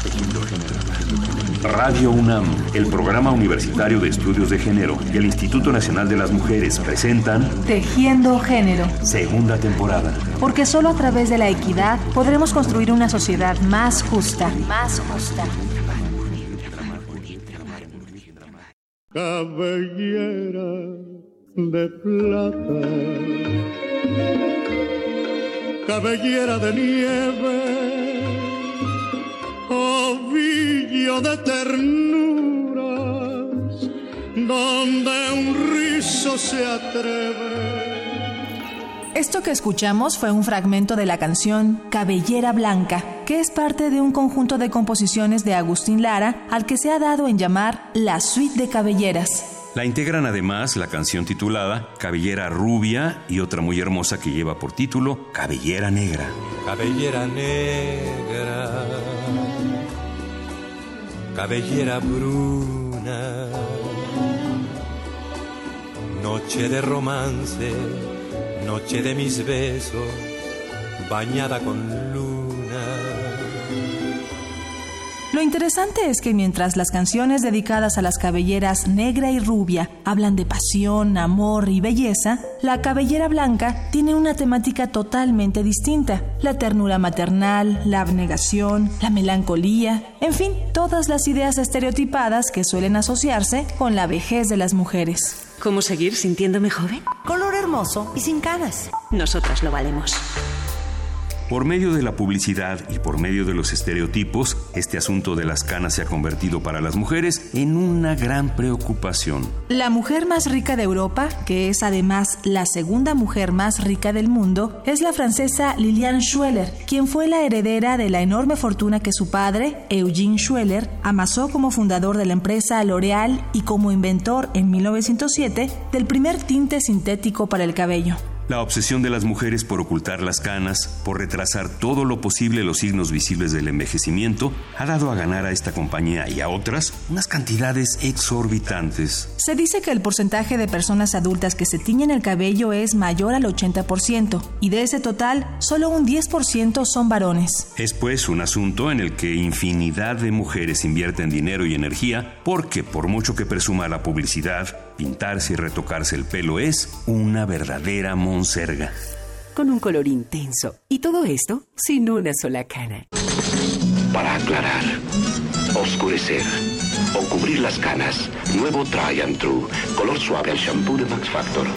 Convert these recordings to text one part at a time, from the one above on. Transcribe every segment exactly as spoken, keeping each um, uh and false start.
Radio UNAM, el Programa Universitario de Estudios de Género y el Instituto Nacional de las Mujeres presentan Tejiendo Género, segunda temporada. Porque solo a través de la equidad podremos construir una sociedad más justa. Más justa. Cabellera de plata, cabellera de nieve, ovillo de ternuras, donde un rizo se atreve. Esto que escuchamos fue un fragmento de la canción Cabellera Blanca, que es parte de un conjunto de composiciones de Agustín Lara, al que se ha dado en llamar la Suite de Cabelleras. La integran además la canción titulada Cabellera Rubia y otra muy hermosa que lleva por título Cabellera Negra. Cabellera negra, cabellera bruna, noche de romance, noche de mis besos, bañada con luna. Lo interesante es que mientras las canciones dedicadas a las cabelleras negra y rubia hablan de pasión, amor y belleza, la cabellera blanca tiene una temática totalmente distinta: la ternura maternal, la abnegación, la melancolía, en fin, todas las ideas estereotipadas que suelen asociarse con la vejez de las mujeres. ¿Cómo seguir sintiéndome joven? Color hermoso y sin canas. Nosotras lo valemos. Por medio de la publicidad y por medio de los estereotipos, este asunto de las canas se ha convertido para las mujeres en una gran preocupación. La mujer más rica de Europa, que es además la segunda mujer más rica del mundo, es la francesa Liliane Schueller, quien fue la heredera de la enorme fortuna que su padre, Eugene Schueller, amasó como fundador de la empresa L'Oréal y como inventor en mil novecientos siete del primer tinte sintético para el cabello. La obsesión de las mujeres por ocultar las canas, por retrasar todo lo posible los signos visibles del envejecimiento, ha dado a ganar a esta compañía y a otras unas cantidades exorbitantes. Se dice que el porcentaje de personas adultas que se tiñen el cabello es mayor al ochenta por ciento, y de ese total, solo un diez por ciento son varones. Es pues un asunto en el que infinidad de mujeres invierten dinero y energía, porque por mucho que presuma la publicidad, pintarse y retocarse el pelo es una verdadera monserga. Con un color intenso. Y todo esto sin una sola cana. Para aclarar, oscurecer o cubrir las canas, nuevo Try and True, color suave al shampoo de Max Factor.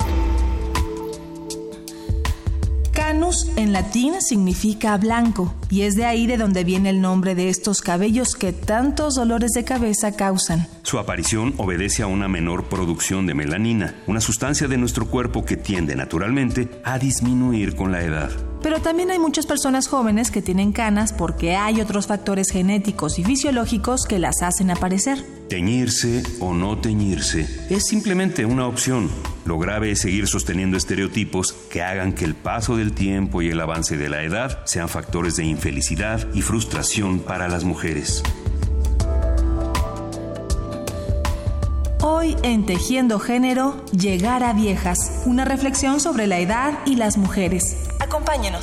Canus en latín significa blanco, y es de ahí de donde viene el nombre de estos cabellos que tantos dolores de cabeza causan. Su aparición obedece a una menor producción de melanina, una sustancia de nuestro cuerpo que tiende naturalmente a disminuir con la edad. Pero también hay muchas personas jóvenes que tienen canas porque hay otros factores genéticos y fisiológicos que las hacen aparecer. Teñirse o no teñirse es simplemente una opción. Lo grave es seguir sosteniendo estereotipos que hagan que el paso del tiempo y el avance de la edad sean factores de infelicidad y frustración para las mujeres. Hoy en Tejiendo Género, llegar a viejas, una reflexión sobre la edad y las mujeres. Acompáñenos.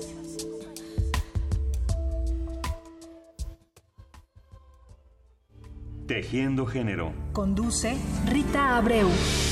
Tejiendo Género. Conduce Rita Abreu.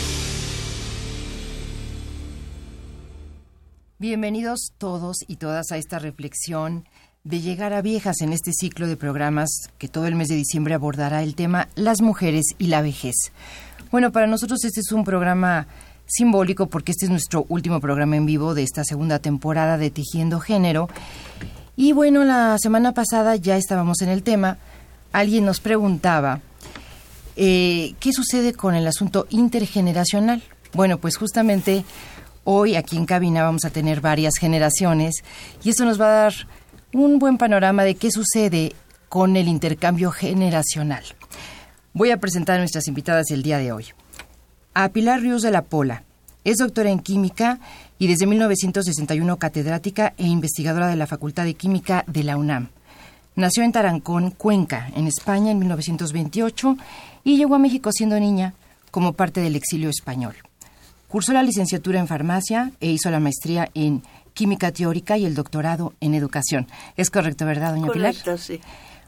Bienvenidos todos y todas a esta reflexión de llegar a viejas en este ciclo de programas que todo el mes de diciembre abordará el tema las mujeres y la vejez. Bueno, para nosotros este es un programa simbólico porque este es nuestro último programa en vivo de esta segunda temporada de Tejiendo Género. Y bueno, la semana pasada ya estábamos en el tema. Alguien nos preguntaba eh, ¿qué sucede con el asunto intergeneracional? Bueno, pues justamente hoy aquí en cabina vamos a tener varias generaciones y esto nos va a dar un buen panorama de qué sucede con el intercambio generacional. Voy a presentar a nuestras invitadas el día de hoy. A Pilar Ríos de la Pola. Es doctora en Química y desde mil novecientos sesenta y uno catedrática e investigadora de la Facultad de Química de la UNAM. Nació en Tarancón, Cuenca, en España en mil novecientos veintiocho y llegó a México siendo niña como parte del exilio español. Cursó la licenciatura en farmacia e hizo la maestría en química teórica y el doctorado en educación. ¿Es correcto, verdad, doña Pilar? Correcto, sí.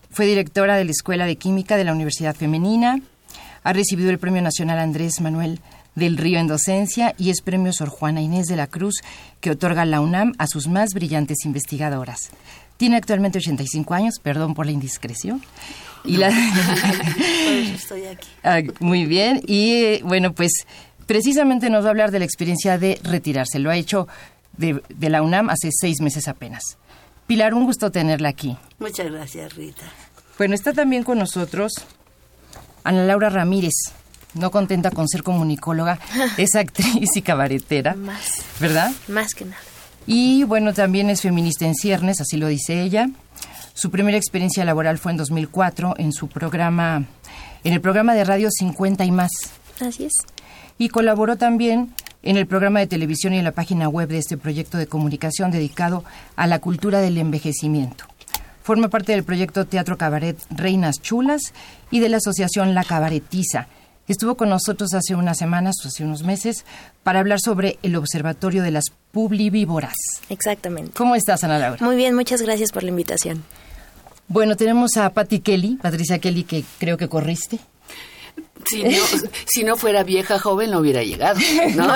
Fue directora de la Escuela de Química de la Universidad Femenina, ha recibido el Premio Nacional Andrés Manuel del Río en Docencia y es Premio Sor Juana Inés de la Cruz que otorga la UNAM a sus más brillantes investigadoras. Tiene actualmente ochenta y cinco años, perdón por la indiscreción. Y la... Estoy aquí. Ah, muy bien, y bueno, pues precisamente nos va a hablar de la experiencia de retirarse. Lo ha hecho de, de la UNAM hace seis meses apenas. Pilar, un gusto tenerla aquí. Muchas gracias, Rita. Bueno, está también con nosotros Ana Laura Ramírez. No contenta con ser comunicóloga, es actriz y cabaretera. Más. ¿Verdad? Más que nada. Y bueno, también es feminista en ciernes, así lo dice ella. Su primera experiencia laboral fue en dos mil cuatro en su programa, en el programa de radio cincuenta y más. Así es. Y colaboró también en el programa de televisión y en la página web de este proyecto de comunicación dedicado a la cultura del envejecimiento. Forma parte del proyecto Teatro Cabaret Reinas Chulas y de la asociación La Cabaretiza. Estuvo con nosotros hace unas semanas, hace unos meses, para hablar sobre el Observatorio de las Publivíboras. Exactamente. ¿Cómo estás, Ana Laura? Muy bien, muchas gracias por la invitación. Bueno, tenemos a Patti Kelly, Patricia Kelly, que creo que corriste. Si no, si no fuera vieja, joven, no hubiera llegado, ¿no?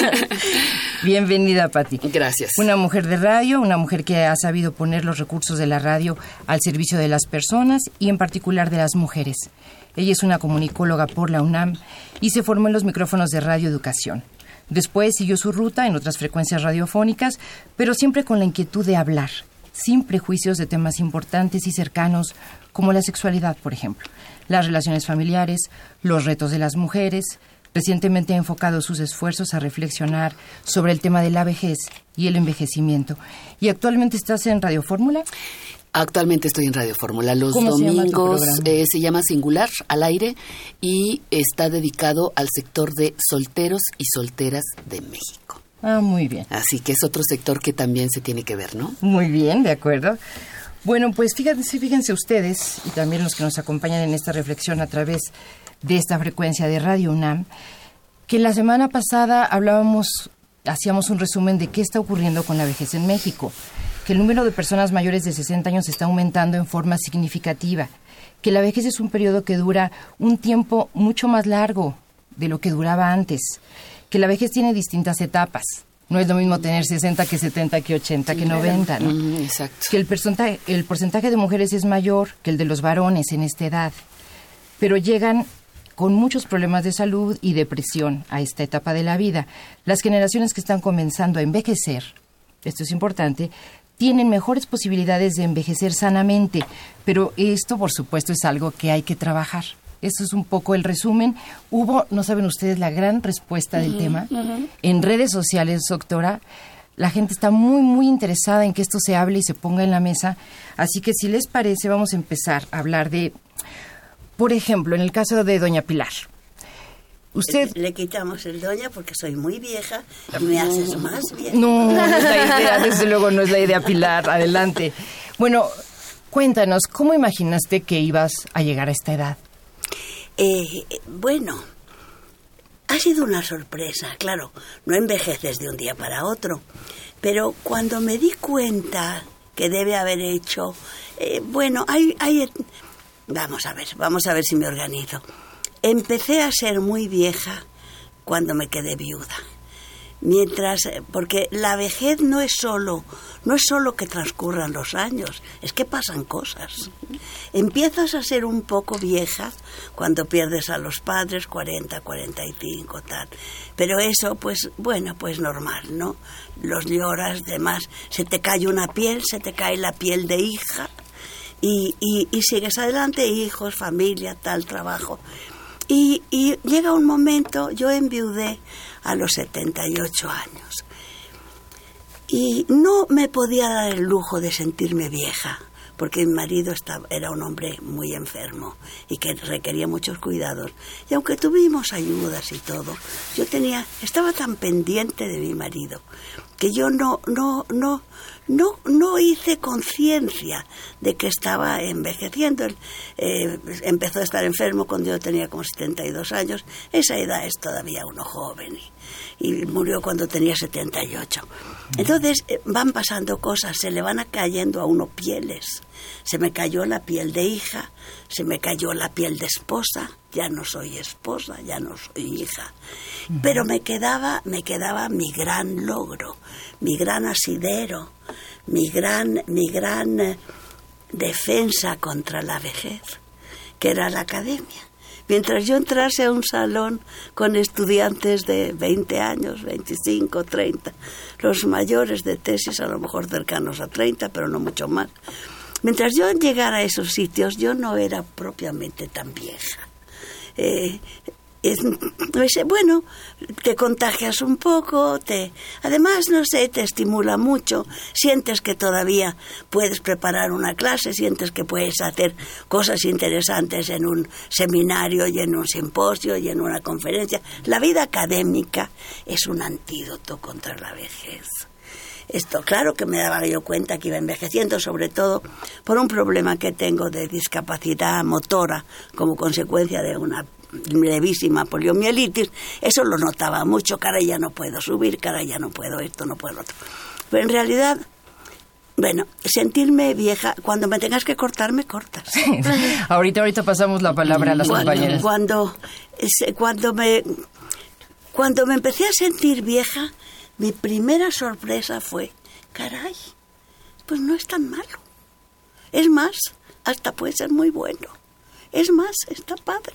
Bienvenida, Patti. Gracias. Una mujer de radio, una mujer que ha sabido poner los recursos de la radio al servicio de las personas y en particular de las mujeres. Ella es una comunicóloga por la UNAM y se formó en los micrófonos de Radio Educación. Después siguió su ruta en otras frecuencias radiofónicas, pero siempre con la inquietud de hablar, sin prejuicios de temas importantes y cercanos como la sexualidad, por ejemplo, las relaciones familiares, los retos de las mujeres. Recientemente ha enfocado sus esfuerzos a reflexionar sobre el tema de la vejez y el envejecimiento. ¿Y actualmente estás en Radio Fórmula? Actualmente estoy en Radio Fórmula. Los ¿Cómo domingos se llama tu eh, se llama Singular, al aire, y está dedicado al sector de solteros y solteras de México. Ah, muy bien. Así que es otro sector que también se tiene que ver, ¿no? Muy bien, de acuerdo. Bueno, pues fíjense, fíjense ustedes, y también los que nos acompañan en esta reflexión a través de esta frecuencia de Radio UNAM, que la semana pasada hablábamos, hacíamos un resumen de qué está ocurriendo con la vejez en México, que el número de personas mayores de sesenta años está aumentando en forma significativa, que la vejez es un periodo que dura un tiempo mucho más largo de lo que duraba antes, que la vejez tiene distintas etapas. No es lo mismo tener sesenta que setenta, que ochenta, sí, que noventa, ¿no? Mm, exacto. Que el porcentaje, el porcentaje de mujeres es mayor que el de los varones en esta edad, pero llegan con muchos problemas de salud y depresión a esta etapa de la vida. Las generaciones que están comenzando a envejecer, esto es importante, tienen mejores posibilidades de envejecer sanamente, pero esto, por supuesto, es algo que hay que trabajar. Eso es un poco el resumen. Hubo, no saben ustedes, la gran respuesta del uh-huh, tema. Uh-huh. En redes sociales, doctora, la gente está muy, muy interesada en que esto se hable y se ponga en la mesa. Así que, si les parece, vamos a empezar a hablar de, por ejemplo, en el caso de doña Pilar. Usted... Le, le quitamos el doña porque soy muy vieja y me haces más vieja. No, no es la idea, desde luego no es la idea, Pilar. Adelante. Bueno, cuéntanos, ¿cómo imaginaste que ibas a llegar a esta edad? Eh, bueno, ha sido una sorpresa, claro, no envejeces de un día para otro, pero cuando me di cuenta que debe haber hecho, eh, bueno, hay, hay, vamos a ver, vamos a ver si me organizo. Empecé a ser muy vieja cuando me quedé viuda. Mientras, porque la vejez no es solo, no es solo que transcurran los años, es que pasan cosas. Empiezas a ser un poco vieja cuando pierdes a los padres, cuarenta, cuarenta y cinco, tal. Pero eso, pues, bueno, pues normal, ¿no? Los lloras, demás, se te cae una piel, se te cae la piel de hija, y, y, y sigues adelante, hijos, familia, tal, trabajo. Y, y llega un momento, yo enviudé a los setenta y ocho años. Y no me podía dar el lujo de sentirme vieja, porque mi marido estaba, era un hombre muy enfermo y que requería muchos cuidados. Y aunque tuvimos ayudas y todo, yo tenía, estaba tan pendiente de mi marido que yo no, no, no, no, no hice conciencia de que estaba envejeciendo. Él eh, empezó a estar enfermo cuando yo tenía como setenta y dos años. Esa edad es todavía uno joven, y, y murió cuando tenía setenta y ocho. Entonces eh, van pasando cosas, se le van cayendo a uno pieles. Se me cayó la piel de hija, se me cayó la piel de esposa. Ya no soy esposa, ya no soy hija. Pero me quedaba, me quedaba mi gran logro, mi gran asidero, mi gran, mi gran eh, defensa contra la vejez, que era la academia. Mientras yo entrase a un salón con estudiantes de veinte años, veinticinco, treinta, los mayores de tesis a lo mejor cercanos a treinta, pero no mucho más. Mientras yo llegara a esos sitios, yo no era propiamente tan vieja. Eh, es, bueno, te contagias un poco, te, además, no sé, te estimula mucho, sientes que todavía puedes preparar una clase, sientes que puedes hacer cosas interesantes en un seminario y en un simposio y en una conferencia. La vida académica es un antídoto contra la vejez. Esto, claro que me daba yo cuenta que iba envejeciendo, sobre todo por un problema que tengo de discapacidad motora como consecuencia de una levísima poliomielitis. Eso lo notaba mucho, cara, ya no puedo subir, cara, ya no puedo esto, no puedo otro. Pero en realidad, bueno, sentirme vieja, cuando me tengas que cortar, me cortas. ahorita, ahorita pasamos la palabra a las cuando, compañeras. Cuando, cuando, me, cuando me empecé a sentir vieja, mi primera sorpresa fue, caray, pues no es tan malo. Es más, hasta puede ser muy bueno. Es más, está padre.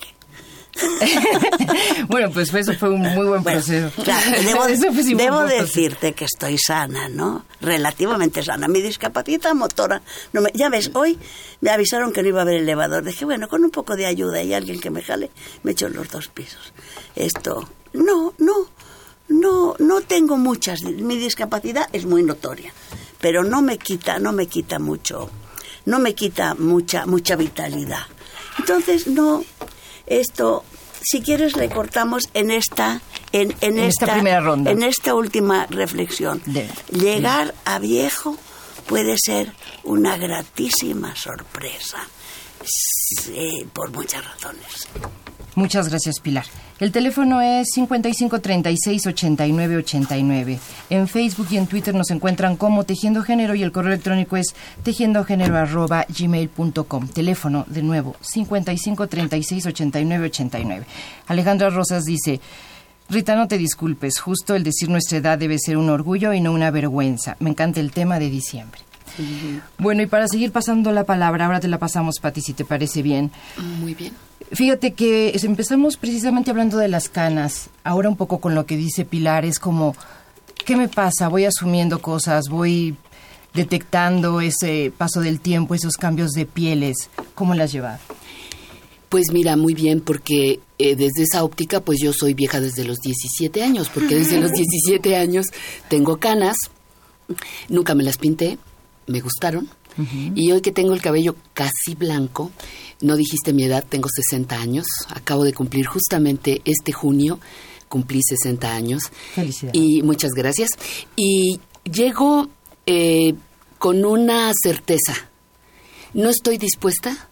Bueno, pues eso fue un muy buen bueno, proceso. Claro, debo sí debo buen decirte proceso. que estoy sana, ¿no? Relativamente sana. Mi discapacidad motora, no me, ya ves, hoy me avisaron que no iba a haber elevador. Dije, bueno, con un poco de ayuda y alguien que me jale, me echo los dos pisos. Esto, no, no, no, no tengo muchas. Mi discapacidad es muy notoria, pero no me quita, no me quita mucho, no me quita mucha, mucha vitalidad. Entonces, no... Esto, si quieres, le cortamos en esta, en, en, en esta, esta primera ronda, en esta última reflexión. De, Llegar de. a viejo puede ser una gratísima sorpresa, sí, por muchas razones. Muchas gracias, Pilar. El teléfono es cincuenta y cinco treinta y seis ochenta y nueve ochenta y nueve. En Facebook y en Twitter nos encuentran como Tejiendo Género y el correo electrónico es tejiendogénero arroba gmail punto com. Teléfono, de nuevo, cincuenta y cinco treinta y seis ochenta y nueve ochenta y nueve. Alejandra Rosas dice, Rita, no te disculpes, justo el decir nuestra edad debe ser un orgullo y no una vergüenza. Me encanta el tema de diciembre. Uh-huh. Bueno, y para seguir pasando la palabra, ahora te la pasamos, Pati, si te parece bien. Muy bien. Fíjate que empezamos precisamente hablando de las canas. Ahora un poco con lo que dice Pilar, es como, ¿qué me pasa? Voy asumiendo cosas, voy detectando ese paso del tiempo, esos cambios de pieles. ¿Cómo las llevas? Pues mira, muy bien, porque eh, desde esa óptica, pues yo soy vieja desde los diecisiete años, porque desde los diecisiete años tengo canas, nunca me las pinté, me gustaron. Uh-huh. Y hoy que tengo el cabello casi blanco, no dijiste mi edad, tengo sesenta años, acabo de cumplir justamente este junio, cumplí sesenta años. Felicidades. Y muchas gracias. Y llego eh, con una certeza, no estoy dispuesta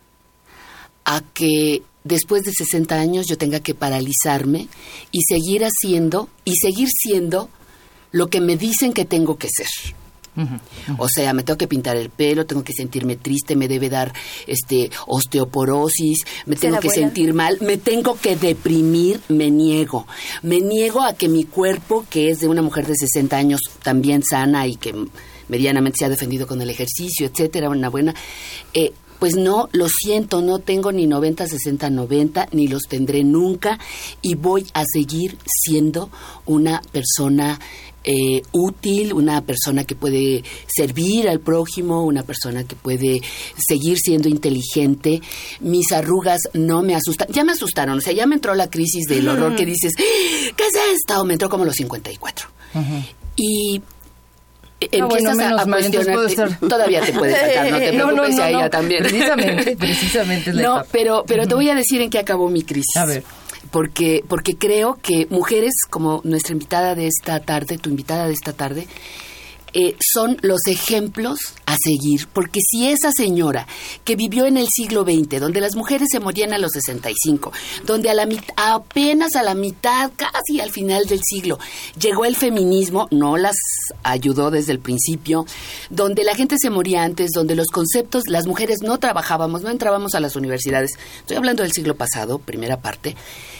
a que después de sesenta años yo tenga que paralizarme y seguir haciendo y seguir siendo lo que me dicen que tengo que ser. Uh-huh, uh-huh. O sea, me tengo que pintar el pelo, tengo que sentirme triste, me debe dar este osteoporosis, me tengo que sentir mal, me tengo que deprimir, me niego. Me niego a que mi cuerpo, que es de una mujer de sesenta años, también sana y que medianamente se ha defendido con el ejercicio, etcétera, una buena... Eh, pues no, lo siento, no tengo ni noventa, sesenta, noventa, ni los tendré nunca y voy a seguir siendo una persona eh, útil, una persona que puede servir al prójimo, una persona que puede seguir siendo inteligente. Mis arrugas no me asustan, ya me asustaron, o sea, ya me entró la crisis del horror que dices, ¿qué es esto? Me entró como a los cincuenta y cuatro. Uh-huh. Y... empiezas no, bueno, a, a mal, cuestionarte, estar... todavía te puede sacar, no te preocupes, no, no, no, a ella no. también. Precisamente, precisamente es la No, etapa. pero, pero uh-huh. te voy a decir en qué acabó mi crisis. A ver. Porque, porque creo que mujeres como nuestra invitada de esta tarde, tu invitada de esta tarde, eh, son los ejemplos a seguir, porque si esa señora que vivió en el siglo veinte, donde las mujeres se morían a los sesenta y cinco, donde a la mit- apenas a la mitad, casi al final del siglo, llegó el feminismo, no las ayudó desde el principio, donde la gente se moría antes, donde los conceptos, las mujeres no trabajábamos, no entrábamos a las universidades, estoy hablando del siglo pasado, primera parte.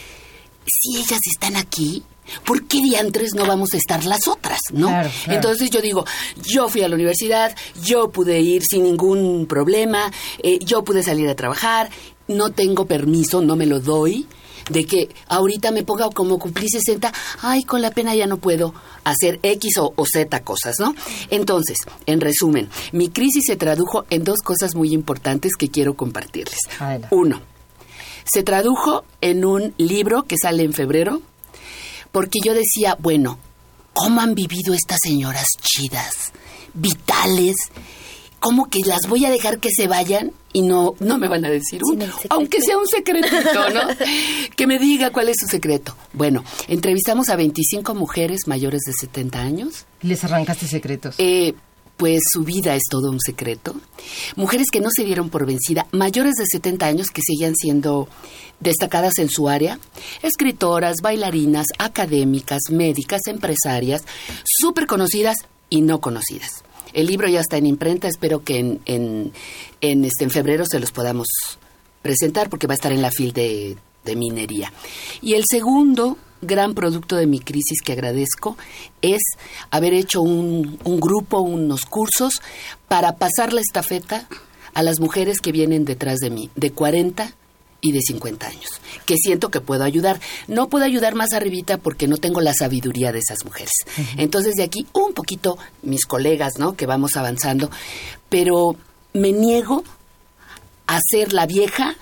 Si ellas están aquí, ¿por qué diantres no vamos a estar las otras, no? Claro, claro. Entonces yo digo, yo fui a la universidad, yo pude ir sin ningún problema, eh, yo pude salir a trabajar, no tengo permiso, no me lo doy, de que ahorita me ponga como cumplí sesenta, ay, con la pena ya no puedo hacer X o, o Z cosas, ¿no? Entonces, en resumen, mi crisis se tradujo en dos cosas muy importantes que quiero compartirles. Adelante. Uno, se tradujo en un libro que sale en febrero, porque yo decía, bueno, ¿cómo han vivido estas señoras chidas, vitales? ¿Cómo que las voy a dejar que se vayan y no, no me van a decir un, aunque sea un secretito, ¿no? Que me diga cuál es su secreto. Bueno, entrevistamos a veinticinco mujeres mayores de setenta años. ¿Les arrancaste secretos? Eh... Pues su vida es todo un secreto. Mujeres que no se dieron por vencida, mayores de setenta años que seguían siendo destacadas en su área, escritoras, bailarinas, académicas, médicas, empresarias, súper conocidas y no conocidas. El libro ya está en imprenta, espero que en, en, en, este, en febrero se los podamos presentar porque va a estar en la fil de, de minería. Y el segundo gran producto de mi crisis que agradezco es haber hecho un, un grupo, unos cursos para pasar la estafeta a las mujeres que vienen detrás de mí, de cuarenta y de cincuenta años, que siento que puedo ayudar. No puedo ayudar más arribita porque no tengo la sabiduría de esas mujeres. Uh-huh. Entonces de aquí un poquito mis colegas, ¿no?, que vamos avanzando, pero me niego a ser la vieja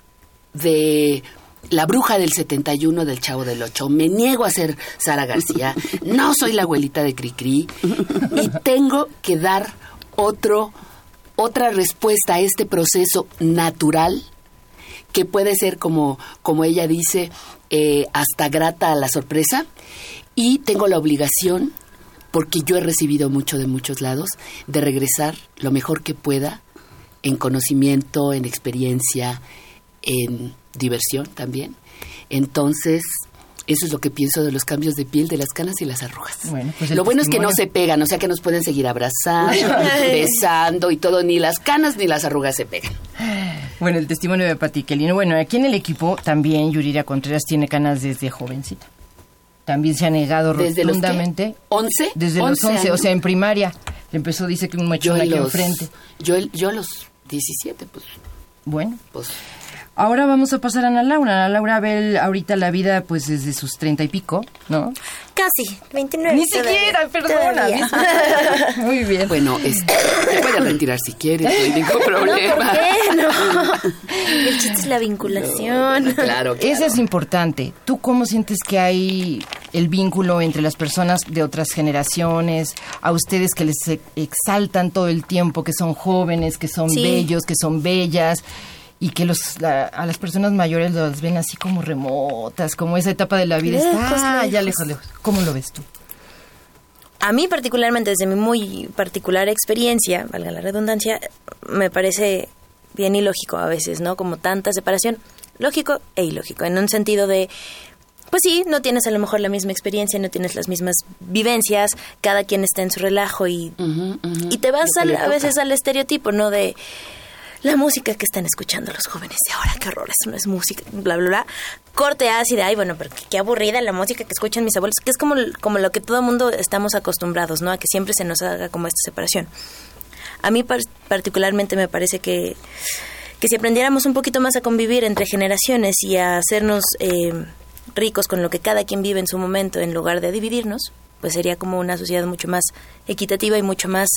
de la bruja del setenta y uno del Chavo del Ocho. Me niego a ser Sara García. No soy la abuelita de Cricri. Y tengo que dar otro, otra respuesta a este proceso natural que puede ser, como, como ella dice, eh, hasta grata a la sorpresa. Y tengo la obligación, porque yo he recibido mucho de muchos lados, de regresar lo mejor que pueda en conocimiento, en experiencia, en diversión también. Entonces, eso es lo que pienso de los cambios de piel, de las canas y las arrugas. Bueno, pues lo bueno testimonio... es que no se pegan, o sea que nos pueden seguir abrazando, besando y todo, ni las canas ni las arrugas se pegan. Bueno, el testimonio de Pati Quelino. Bueno, aquí en el equipo también Yuriria Contreras tiene canas desde jovencita. También se ha negado ¿Desde rotundamente. ¿Desde los once? Desde once los once, años. O sea, en primaria. Le empezó, dice que un machón aquí enfrente. Yo, yo a los diecisiete, pues. Bueno. Pues. Ahora vamos a pasar a Ana Laura. Ana Laura ve ahora la vida pues desde sus treinta y pico, ¿no? Casi, veintinueve. Ni siquiera, perdona. Muy bien. Bueno, este, te puedes retirar si quieres, no hay ningún problema. No, ¿por qué? No. El chiste es la vinculación. No, claro, claro. Eso es importante. ¿Tú cómo sientes que hay el vínculo entre las personas de otras generaciones, a ustedes que les exaltan todo el tiempo, que son jóvenes, que son sí. bellos, que son bellas, y que los la, a las personas mayores las ven así como remotas, como esa etapa de la vida lejos, está lejos. ya lejos, lejos. ¿Cómo lo ves tú? A mí particularmente, desde mi muy particular experiencia, valga la redundancia, me parece bien ilógico a veces, ¿no? Como tanta separación, lógico e ilógico, en un sentido de, pues sí, no tienes a lo mejor la misma experiencia, no tienes las mismas vivencias, cada quien está en su relajo y, uh-huh, uh-huh. y te vas al, a veces al estereotipo, ¿no? De la música que están escuchando los jóvenes de ahora, qué horror, eso no es música, bla, bla, bla. Corte ácida, ay, bueno, pero qué, qué aburrida la música que escuchan mis abuelos, que es como, como lo que todo el mundo estamos acostumbrados, ¿no? A que siempre se nos haga como esta separación. A mí par- particularmente me parece que, que si aprendiéramos un poquito más a convivir entre generaciones y a hacernos eh, ricos con lo que cada quien vive en su momento, en lugar de dividirnos, pues sería como una sociedad mucho más equitativa y mucho más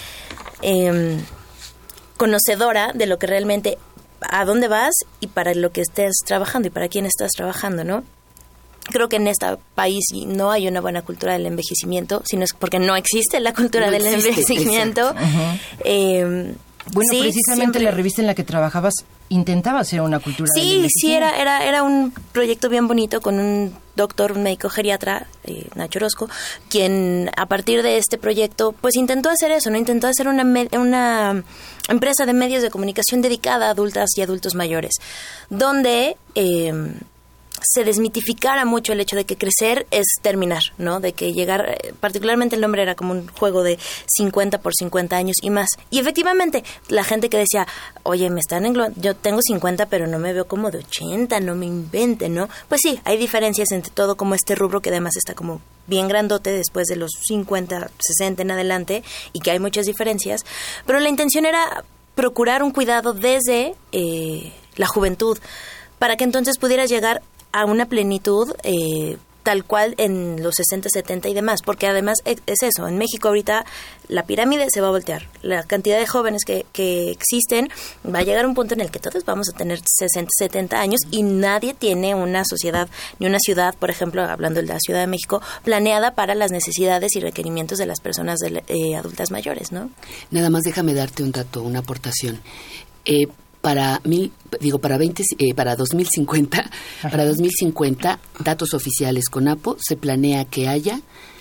Eh, conocedora de lo que realmente, a dónde vas y para lo que estés trabajando y para quién estás trabajando, ¿no? Creo que en este país no hay una buena cultura del envejecimiento, sino es porque no existe la cultura no del existe, envejecimiento. Uh-huh. Eh, Bueno, sí, precisamente siempre. La revista en la que trabajabas intentaba hacer una cultura Sí, del sí, era, era, era un proyecto bien bonito con un doctor, un médico geriatra, eh, Nacho Orozco, quien a partir de este proyecto, pues intentó hacer eso, ¿no? Intentó hacer una, me- una empresa de medios de comunicación dedicada a adultas y adultos mayores, donde eh, se desmitificara mucho el hecho de que crecer es terminar, ¿no? De que llegar, eh, particularmente el nombre era como un juego de cincuenta por cincuenta años y más. Y efectivamente, la gente que decía, oye, me están englo- yo tengo cincuenta, pero no me veo como de ochenta, no me inventen, ¿no? Pues sí, hay diferencias entre todo como este rubro que además está como bien grandote después de los cincuenta, sesenta en adelante y que hay muchas diferencias. Pero la intención era procurar un cuidado desde eh, la juventud para que entonces pudieras llegar a una plenitud eh, tal cual en los sesenta, setenta y demás, porque además es eso, en México ahorita la pirámide se va a voltear, la cantidad de jóvenes que, que existen va a llegar a un punto en el que todos vamos a tener sesenta, setenta años y nadie tiene una sociedad ni una ciudad, por ejemplo, hablando de la Ciudad de México, planeada para las necesidades y requerimientos de las personas de, eh, adultas mayores, ¿no? Nada más déjame darte un dato, una aportación. Eh, para mil, digo para veinte, eh, para dos mil cincuenta, Ajá. para dos mil cincuenta, datos oficiales CONAPO, se planea que haya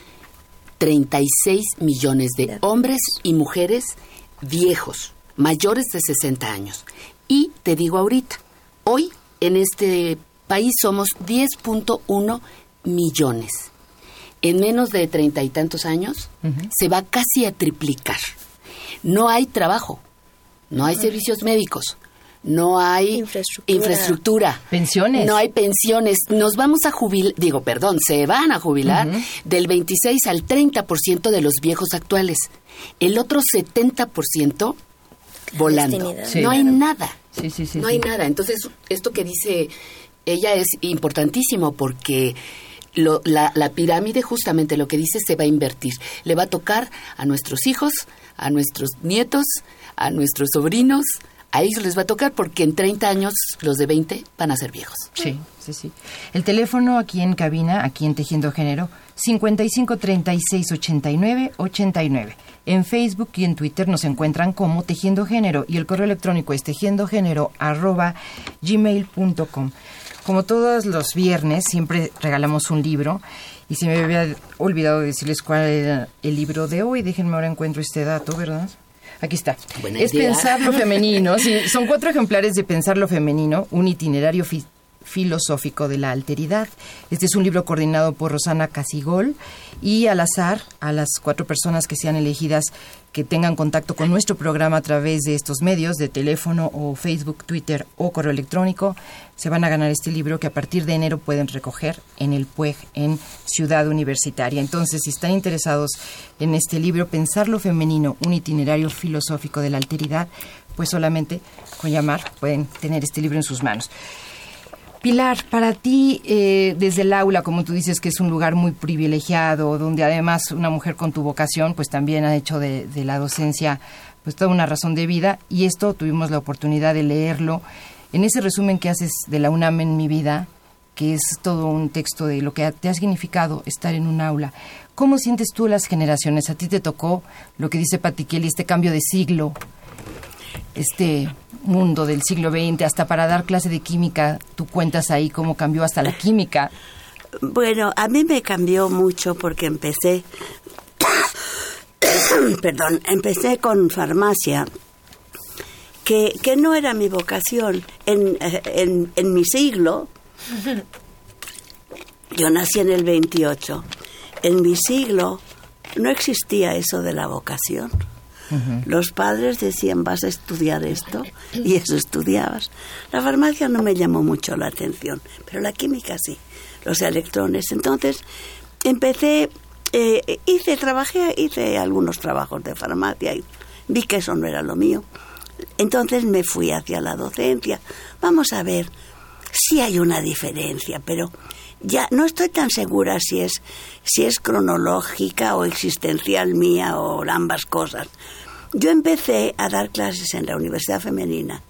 treinta y seis millones de hombres y mujeres viejos, mayores de sesenta años. Y te digo ahorita, hoy en este país somos diez punto uno millones. En menos de treinta y tantos años uh-huh. se va casi a triplicar. No hay trabajo, no hay uh-huh. servicios médicos, no hay infraestructura. infraestructura, pensiones, no hay pensiones. Nos vamos a jubilar, digo, perdón, se van a jubilar uh-huh. del veintiséis al treinta por ciento de los viejos actuales. El otro setenta por ciento volando. Sí. No hay nada. Sí, sí, sí, no sí. hay nada. Entonces, esto que dice ella es importantísimo porque lo, la, la pirámide, justamente lo que dice, se va a invertir. Le va a tocar a nuestros hijos, a nuestros nietos, a nuestros sobrinos. A ellos les va a tocar porque en treinta años los de veinte van a ser viejos. Sí, sí, sí. El teléfono aquí en cabina, aquí en Tejiendo Género, cincuenta y cinco treinta y seis ochenta y nueve ochenta y nueve. En Facebook y en Twitter nos encuentran como Tejiendo Género y el correo electrónico es tejiendogénero arroba gmail punto com. Como todos los viernes, siempre regalamos un libro y se me había olvidado decirles cuál era el libro de hoy. Déjenme ahora encuentro este dato, ¿verdad? Aquí está. Buena es idea. Pensar lo femenino. Sí, son cuatro ejemplares de Pensar lo femenino, un itinerario fi- filosófico de la alteridad. Este es un libro coordinado por Rosana Casigol y al azar a las cuatro personas que sean elegidas que tengan contacto con nuestro programa a través de estos medios, de teléfono o Facebook, Twitter o correo electrónico, se van a ganar este libro que a partir de enero pueden recoger en el P U E G en Ciudad Universitaria. Entonces, si están interesados en este libro, Pensar lo femenino, un itinerario filosófico de la alteridad, pues solamente con llamar pueden tener este libro en sus manos. Pilar, para ti, eh, desde el aula, como tú dices, que es un lugar muy privilegiado, donde además una mujer con tu vocación, pues también ha hecho de, de la docencia pues toda una razón de vida, y esto tuvimos la oportunidad de leerlo en ese resumen que haces de la UNAM en mi vida, que es todo un texto de lo que te ha significado estar en un aula. ¿Cómo sientes tú las generaciones? ¿A ti te tocó lo que dice Patti Kelly, este cambio de siglo, este mundo del siglo veinte, hasta para dar clase de química, tú cuentas ahí cómo cambió hasta la química? Bueno, a mí me cambió mucho porque empecé, perdón, empecé con farmacia, que, que no era mi vocación. En, en, en mi siglo, yo nací en el veintiocho, en mi siglo no existía eso de la vocación. Uh-huh. Los padres decían, vas a estudiar esto, y eso estudiabas. La farmacia no me llamó mucho la atención, pero la química sí, los electrones. Entonces empecé, eh, hice, trabajé, hice algunos trabajos de farmacia y vi que eso no era lo mío. Entonces me fui hacia la docencia. Vamos a ver, sí hay una diferencia, pero ya no estoy tan segura si es, si es cronológica o existencial mía o ambas cosas. Yo empecé a dar clases en la Universidad Femenina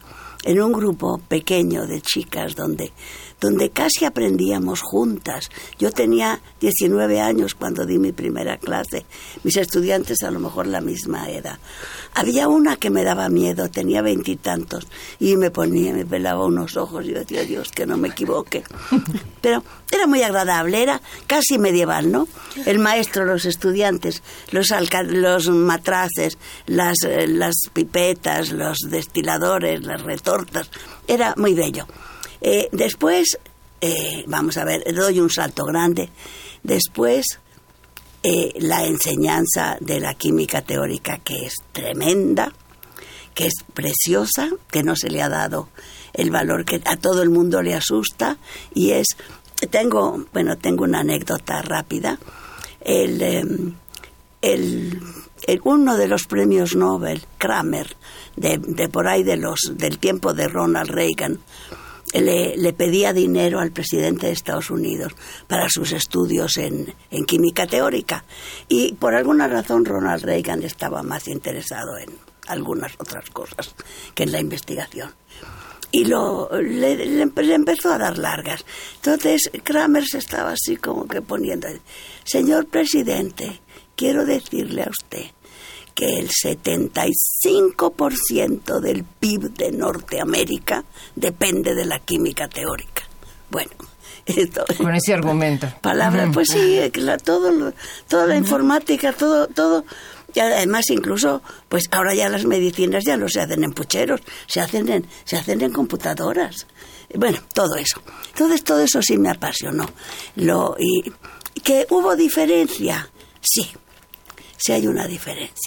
en un grupo pequeño de chicas donde, donde casi aprendíamos juntas. Yo tenía diecinueve años cuando di mi primera clase, mis estudiantes a lo mejor la misma edad. Había una que me daba miedo, tenía veintitantos, y me ponía, me pelaba unos ojos, y yo decía, Dios, que no me equivoque. Pero era muy agradable, era casi medieval, ¿no? El maestro, los estudiantes, los, alca- los matraces, las, las pipetas, los destiladores, las retortas, era muy bello. Eh, después, eh, vamos a ver, doy un salto grande, después eh, la enseñanza de la química teórica, que es tremenda, que es preciosa, que no se le ha dado el valor que a todo el mundo le asusta, y es, tengo, bueno, tengo una anécdota rápida, el, eh, el, el uno de los premios Nobel, Kramer, de, de por ahí de los, del tiempo de Ronald Reagan, Le, le pedía dinero al presidente de Estados Unidos para sus estudios en, en química teórica, y por alguna razón Ronald Reagan estaba más interesado en algunas otras cosas que en la investigación, y lo le, le, le empezó a dar largas. Entonces Kramer se estaba así como que poniendo, señor presidente, quiero decirle a usted que el setenta y cinco por ciento del P I B de Norteamérica depende de la química teórica. Bueno, esto, con ese argumento. Palabras, pues sí, la, todo, lo, toda la uh-huh. informática, todo, todo. Y además incluso, pues ahora ya las medicinas ya no se hacen en pucheros, se hacen en, se hacen en computadoras. Bueno, todo eso. Entonces todo eso sí me apasionó. Lo, y que hubo diferencia, sí, sí hay una diferencia.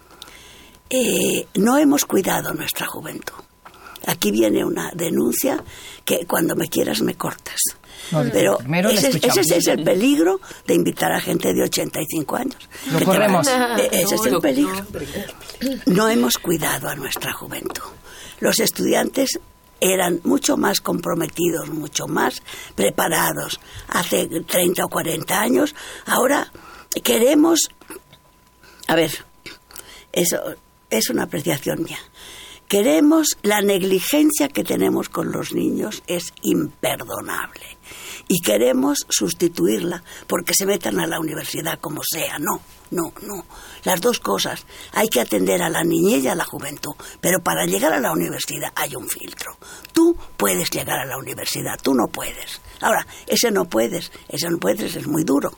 Eh, no hemos cuidado nuestra juventud. Aquí viene una denuncia que cuando me quieras me cortas. No, pero ese, ese es el peligro de invitar a gente de ochenta y cinco años. Lo corremos. Eh, ese es el peligro. No hemos cuidado a nuestra juventud. Los estudiantes eran mucho más comprometidos, mucho más preparados hace treinta o cuarenta años. Ahora queremos... A ver, eso es una apreciación mía. Queremos, la negligencia que tenemos con los niños es imperdonable, y queremos sustituirla porque se metan a la universidad como sea. No, no, no. Las dos cosas. Hay que atender a la niñez y a la juventud, pero para llegar a la universidad hay un filtro. Tú puedes llegar a la universidad, tú no puedes. Ahora, ese no puedes, ese no puedes es muy duro.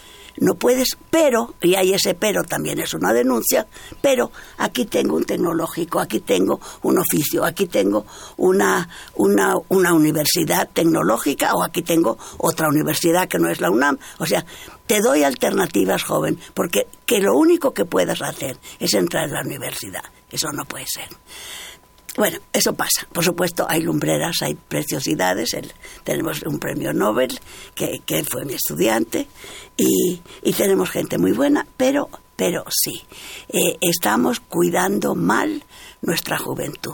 No puedes, pero, y hay ese pero, también es una denuncia, pero aquí tengo un tecnológico, aquí tengo un oficio, aquí tengo una, una, una universidad tecnológica, o aquí tengo otra universidad que no es la UNAM. O sea, te doy alternativas, joven, porque que lo único que puedas hacer es entrar en la universidad. Eso no puede ser. Bueno, eso pasa. Por supuesto, hay lumbreras, hay preciosidades. El, tenemos un premio Nobel, que, que fue mi estudiante, y, y tenemos gente muy buena, pero, pero sí, eh, estamos cuidando mal nuestra juventud.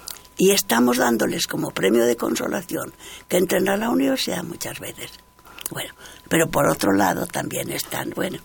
Y estamos dándoles como premio de consolación que entren a la universidad muchas veces. Bueno, pero por otro lado también están, bueno,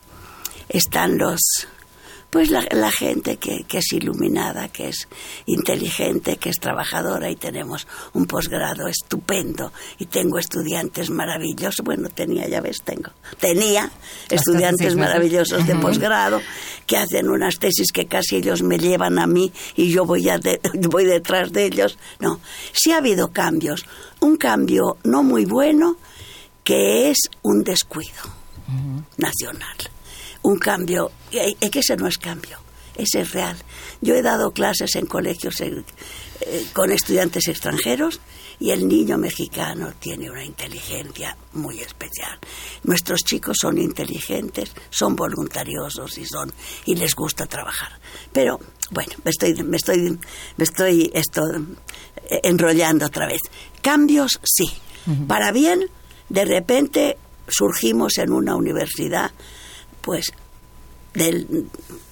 están los... Pues la, la gente que, que es iluminada, que es inteligente, que es trabajadora, y tenemos un posgrado estupendo, y tengo estudiantes maravillosos. Bueno, tenía, ya ves, tengo. Tenía estudiantes maravillosos de posgrado que hacen unas tesis que casi ellos me llevan a mí y yo voy, a de, voy detrás de ellos. No, sí ha habido cambios. Un cambio no muy bueno, que es un descuido uh-huh. nacional. Un cambio, es que ese no es cambio, ese es real. Yo he dado clases en colegios eh, eh, con estudiantes extranjeros, y el niño mexicano tiene una inteligencia muy especial. Nuestros chicos son inteligentes, son voluntariosos y son y les gusta trabajar. Pero bueno, me estoy me estoy me estoy esto eh, enrollando otra vez. Cambios sí. Uh-huh. Para bien, de repente surgimos en una universidad, pues, del,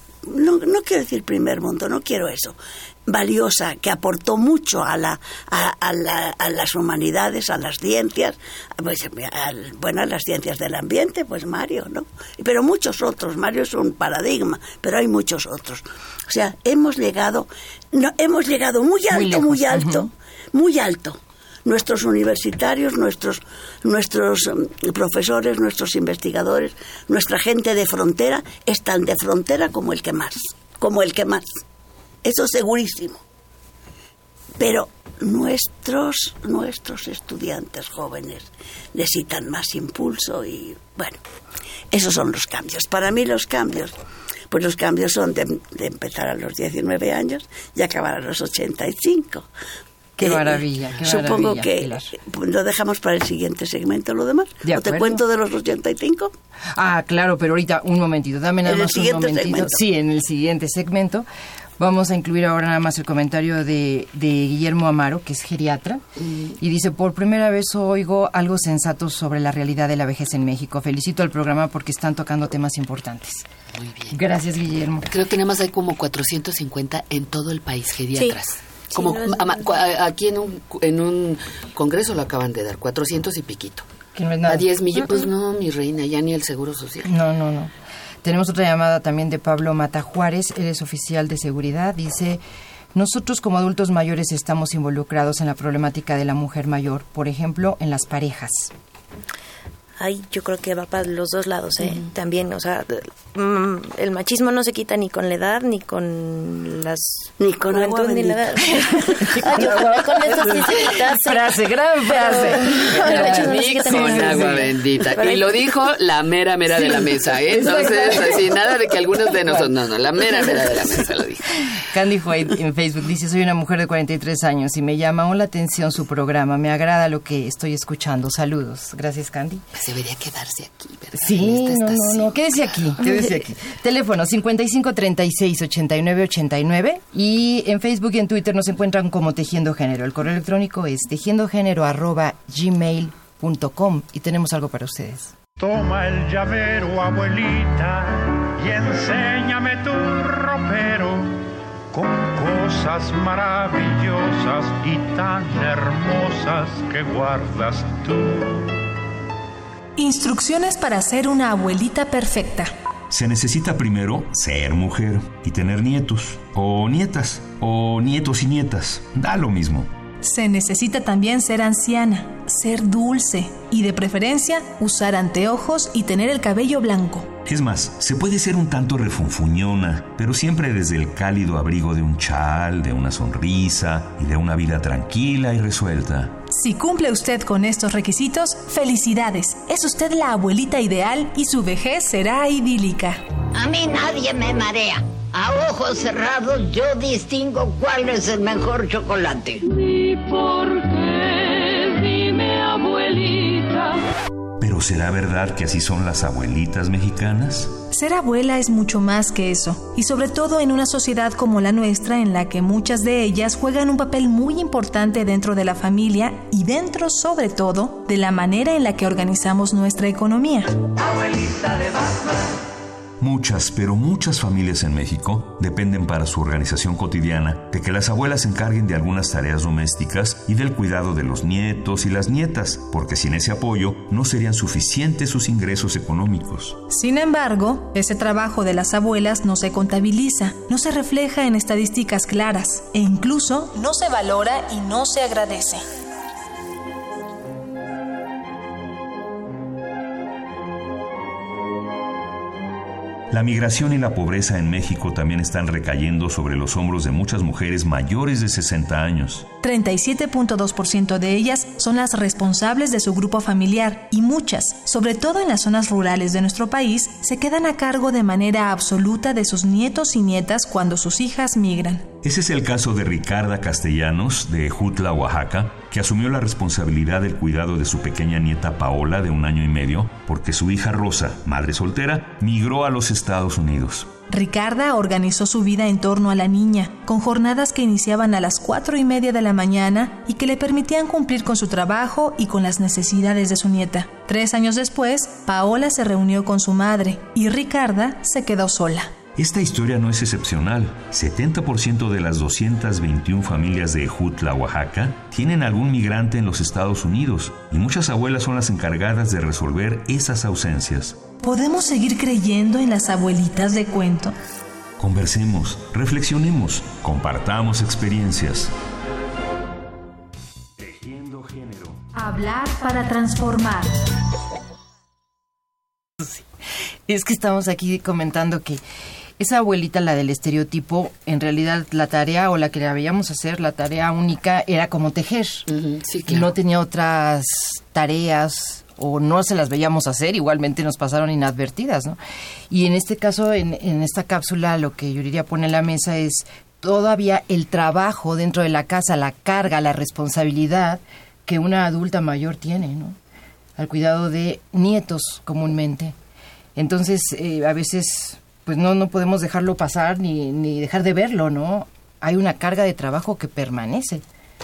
no, no quiero decir primer mundo, no quiero eso, valiosa, que aportó mucho a la a, a, la, a las humanidades, a las ciencias, pues, a, bueno, a las ciencias del ambiente, pues Mario, ¿no? Pero muchos otros. Mario es un paradigma, pero hay muchos otros. O sea, hemos llegado, no, hemos llegado muy alto, muy, muy alto, uh-huh. muy alto. Nuestros universitarios, nuestros, nuestros profesores, nuestros investigadores, nuestra gente de frontera, están de frontera como el que más, como el que más. Eso segurísimo. Pero nuestros, nuestros estudiantes jóvenes necesitan más impulso y, bueno, esos son los cambios. Para mí los cambios, pues los cambios son de, de empezar a los diecinueve años y acabar a los ochenta y cinco. Qué maravilla, qué Supongo maravilla, que Pilar. Lo dejamos para el siguiente segmento, lo demás. De ¿O te acuerdo. cuento de los ochenta y cinco? Ah, claro, pero ahorita un momentito, dame nada En el más un siguiente momentito. segmento. Sí, en el siguiente segmento. Vamos a incluir ahora nada más el comentario de, de Guillermo Amaro, que es geriatra, mm. y dice, por primera vez oigo algo sensato sobre la realidad de la vejez en México. Felicito al programa porque están tocando temas importantes. Muy bien. Gracias, Guillermo. Creo que nada más hay como cuatrocientos cincuenta en todo el país geriatras. Sí. Como Sí, no es- ama- cua- aquí en un en un congreso lo acaban de dar, cuatrocientos y piquito. Que no es nada. A diez millones, pues no, mi reina, ya ni el Seguro Social. No, no, no. Tenemos otra llamada también de Pablo Mata Juárez, él es oficial de seguridad, dice, nosotros como adultos mayores estamos involucrados en la problemática de la mujer mayor, por ejemplo, en las parejas. Ay, yo creo que va para los dos lados, ¿eh? Uh-huh. También, o sea, mm, el machismo no se quita ni con la edad, ni con las... Ni con agua juventud, ni la bendita. edad. Ay, ojalá con eso sí se quitase. Frase, gran frase. El machismo no se Ni quita con ni- agua bendita. Pero Y hay- lo dijo la mera mera de la mesa, ¿eh? Entonces, así, nada de que algunos de nosotros... No, no, la mera mera de la mesa lo dijo. Candy White en Facebook dice, soy una mujer de cuarenta y tres años y me llama aún la atención su programa, me agrada lo que estoy escuchando. Saludos. Gracias, Candy. Pues debería quedarse aquí, ¿verdad? Sí, En esta no, no, estación. no, quédese aquí, quédese aquí. Teléfono cincuenta y cinco treinta y seis ochenta y nueve ochenta y nueve y en Facebook y en Twitter nos encuentran como Tejiendo Género. El correo electrónico es tejiendogénero arroba gmail punto com y tenemos algo para ustedes. Toma el llavero, abuelita, y enséñame tu ropero con cosas maravillosas y tan hermosas que guardas tú. Instrucciones para ser una abuelita perfecta. Se necesita primero ser mujer y tener nietos, o nietas, o nietos y nietas, da lo mismo. Se necesita también ser anciana, ser dulce y de preferencia usar anteojos y tener el cabello blanco. Es más, se puede ser un tanto refunfuñona, pero siempre desde el cálido abrigo de un chal, de una sonrisa y de una vida tranquila y resuelta. Si cumple usted con estos requisitos, felicidades. Es usted la abuelita ideal y su vejez será idílica. A mí nadie me marea. A ojos cerrados yo distingo cuál es el mejor chocolate. ¿Y por qué? Dime, abuelita. ¿Pero será verdad que así son las abuelitas mexicanas? Ser abuela es mucho más que eso, y sobre todo en una sociedad como la nuestra en la que muchas de ellas juegan un papel muy importante dentro de la familia y dentro, sobre todo, de la manera en la que organizamos nuestra economía. Abuelita de Batman. Muchas, pero muchas familias en México dependen para su organización cotidiana de que las abuelas se encarguen de algunas tareas domésticas y del cuidado de los nietos y las nietas, porque sin ese apoyo no serían suficientes sus ingresos económicos. Sin embargo, ese trabajo de las abuelas no se contabiliza, no se refleja en estadísticas claras e incluso no se valora y no se agradece. La migración y la pobreza en México también están recayendo sobre los hombros de muchas mujeres mayores de sesenta años. treinta y siete punto dos por ciento de ellas son las responsables de su grupo familiar y muchas, sobre todo en las zonas rurales de nuestro país, se quedan a cargo de manera absoluta de sus nietos y nietas cuando sus hijas migran. Ese es el caso de Ricarda Castellanos, de Ejutla, Oaxaca, que asumió la responsabilidad del cuidado de su pequeña nieta Paola, de un año y medio, porque su hija Rosa, madre soltera, migró a los Estados Unidos. Ricarda organizó su vida en torno a la niña, con jornadas que iniciaban a las cuatro y media de la mañana y que le permitían cumplir con su trabajo y con las necesidades de su nieta. Tres años después, Paola se reunió con su madre y Ricarda se quedó sola. Esta historia no es excepcional. setenta por ciento de las doscientas veintiuna familias de Ejutla, Oaxaca, tienen algún migrante en los Estados Unidos y muchas abuelas son las encargadas de resolver esas ausencias. ¿Podemos seguir creyendo en las abuelitas de cuento? Conversemos, reflexionemos, compartamos experiencias. Tejiendo género. Hablar para transformar. Es que estamos aquí comentando que esa abuelita, la del estereotipo, en realidad la tarea o la que la veíamos hacer, la tarea única, era como tejer. Uh-huh, sí, claro. Y no tenía otras tareas o no se las veíamos hacer, igualmente nos pasaron inadvertidas, ¿no? Y en este caso, en, en esta cápsula, lo que Yuridia pone en la mesa es todavía el trabajo dentro de la casa, la carga, la responsabilidad que una adulta mayor tiene, ¿no? Al cuidado de nietos comúnmente. Entonces, eh, a veces, pues no, no podemos dejarlo pasar ni, ni dejar de verlo, ¿no? Hay una carga de trabajo que permanece.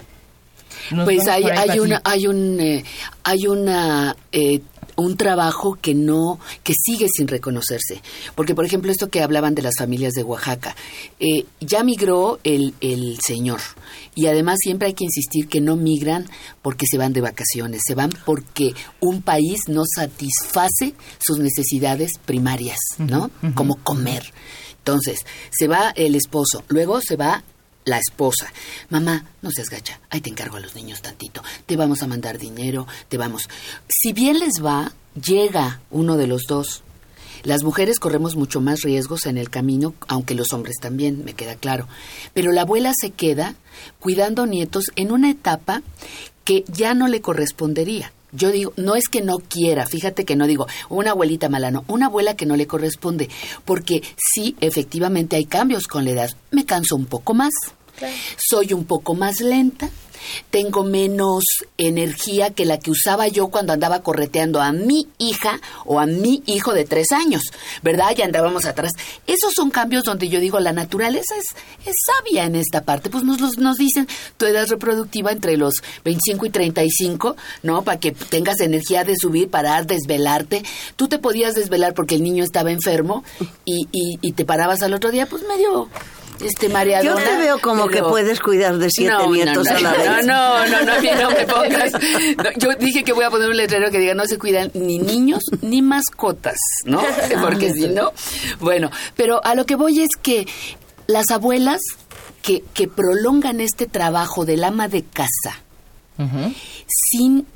Nos pues hay, ahí, hay una, hay un, eh, hay una, eh, un trabajo que no, que sigue sin reconocerse. Porque, por ejemplo, esto que hablaban de las familias de Oaxaca, eh, ya migró el, el señor. Y además siempre hay que insistir que no migran porque se van de vacaciones, se van porque un país no satisface sus necesidades primarias, ¿no? Uh-huh, uh-huh. Como comer. Entonces, se va el esposo, luego se va la esposa. Mamá, no seas gacha, ahí te encargo a los niños tantito. Te vamos a mandar dinero, te vamos... Si bien les va, llega uno de los dos. Las mujeres corremos mucho más riesgos en el camino, aunque los hombres también, me queda claro. Pero la abuela se queda cuidando nietos en una etapa que ya no le correspondería. Yo digo, no es que no quiera, fíjate que no digo una abuelita mala, no, una abuela que no le corresponde, porque sí, efectivamente hay cambios con la edad. Me canso un poco más, claro. Soy un poco más lenta, tengo menos energía que la que usaba yo cuando andaba correteando a mi hija o a mi hijo de tres años, ¿verdad? Ya andábamos atrás. Esos son cambios donde yo digo, la naturaleza es, es sabia en esta parte. Pues nos, nos dicen tu edad reproductiva entre los veinticinco y treinta y cinco, ¿no? Para que tengas energía de subir, parar, desvelarte. Tú te podías desvelar porque el niño estaba enfermo y, y, y te parabas al otro día, pues medio... Este mareadona. Yo te veo como pero... que puedes cuidar de siete no, nietos no, no, a la vez. No, no, no, no, no, no me pongas. No, yo dije que voy a poner un letrero que diga no se cuidan ni niños ni mascotas, ¿no? Porque si no, bueno, pero a lo que voy es que las abuelas que, que prolongan este trabajo del ama de casa uh-huh. sin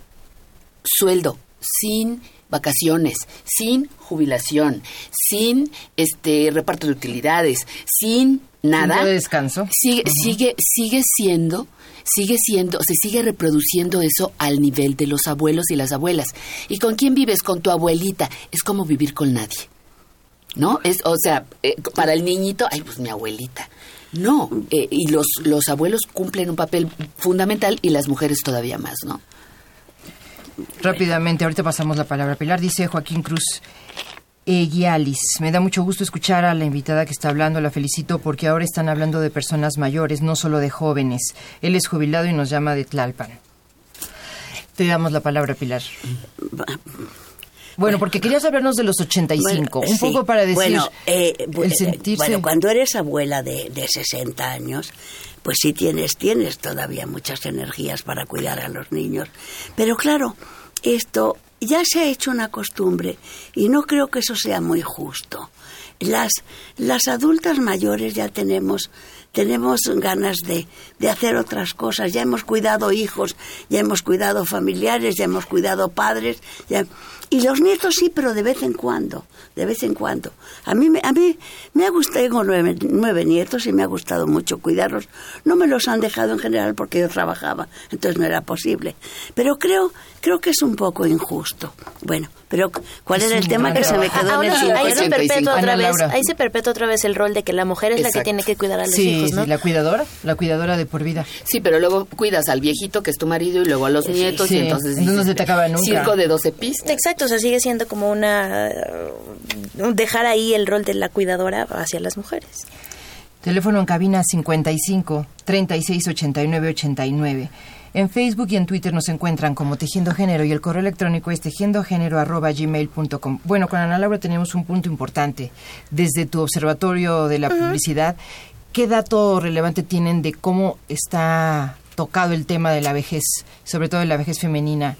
sueldo, sin vacaciones, sin jubilación, sin este reparto de utilidades, sin nada. De descanso. Sigue, uh-huh. sigue, sigue siendo, sigue siendo, se sigue reproduciendo eso al nivel de los abuelos y las abuelas. ¿Y con quién vives? Con tu abuelita. Es como vivir con nadie, ¿no? Es, o sea, eh, para el niñito, ay, pues mi abuelita. No, eh, y los, los abuelos cumplen un papel fundamental y las mujeres todavía más, ¿no? Rápidamente, ahorita pasamos la palabra. Pilar, dice Joaquín Cruz Eguialis. Me da mucho gusto escuchar a la invitada que está hablando, la felicito porque ahora están hablando de personas mayores, no solo de jóvenes. Él es jubilado y nos llama de Tlalpan. Te damos la palabra, Pilar. Bueno, porque querías hablarnos de los ochenta y cinco, bueno, un sí. poco para decir bueno, eh, el sentirse... Bueno, cuando eres abuela de, de sesenta años, pues sí tienes, tienes todavía muchas energías para cuidar a los niños. Pero claro, esto ya se ha hecho una costumbre y no creo que eso sea muy justo. Las, las adultas mayores ya tenemos... Tenemos ganas de, de hacer otras cosas. Ya hemos cuidado hijos, ya hemos cuidado familiares, ya hemos cuidado padres. Ya... Y los nietos sí, pero de vez en cuando, de vez en cuando. A mí, me, a mí me ha gustado, tengo nueve, nueve nietos y me ha gustado mucho cuidarlos. No me los han dejado en general porque yo trabajaba, entonces no era posible. Pero creo, creo que es un poco injusto. Bueno, pero ¿cuál es era el tema que se me quedó en el sí, ahí se perpetúa otra vez, ahí se perpetúa otra vez el rol de que la mujer es Exacto. la que tiene que cuidar a los sí, hijos, ¿no? Sí, la cuidadora, la cuidadora de por vida. Sí, pero luego cuidas al viejito que es tu marido y luego a los sí, nietos sí. y entonces no dices, se te acaba nunca. Circo de doce pistas. Exacto, o sea, sigue siendo como una dejar ahí el rol de la cuidadora hacia las mujeres. Teléfono en cabina cincuenta y cinco, treinta y seis, ochenta y nueve, ochenta y nueve. En Facebook y en Twitter nos encuentran como Tejiendo Género y el correo electrónico es tejiendogénero arroba gmail punto com. Bueno, con Ana Laura tenemos un punto importante. Desde tu observatorio de la uh-huh. publicidad, ¿qué dato relevante tienen de cómo está tocado el tema de la vejez, sobre todo de la vejez femenina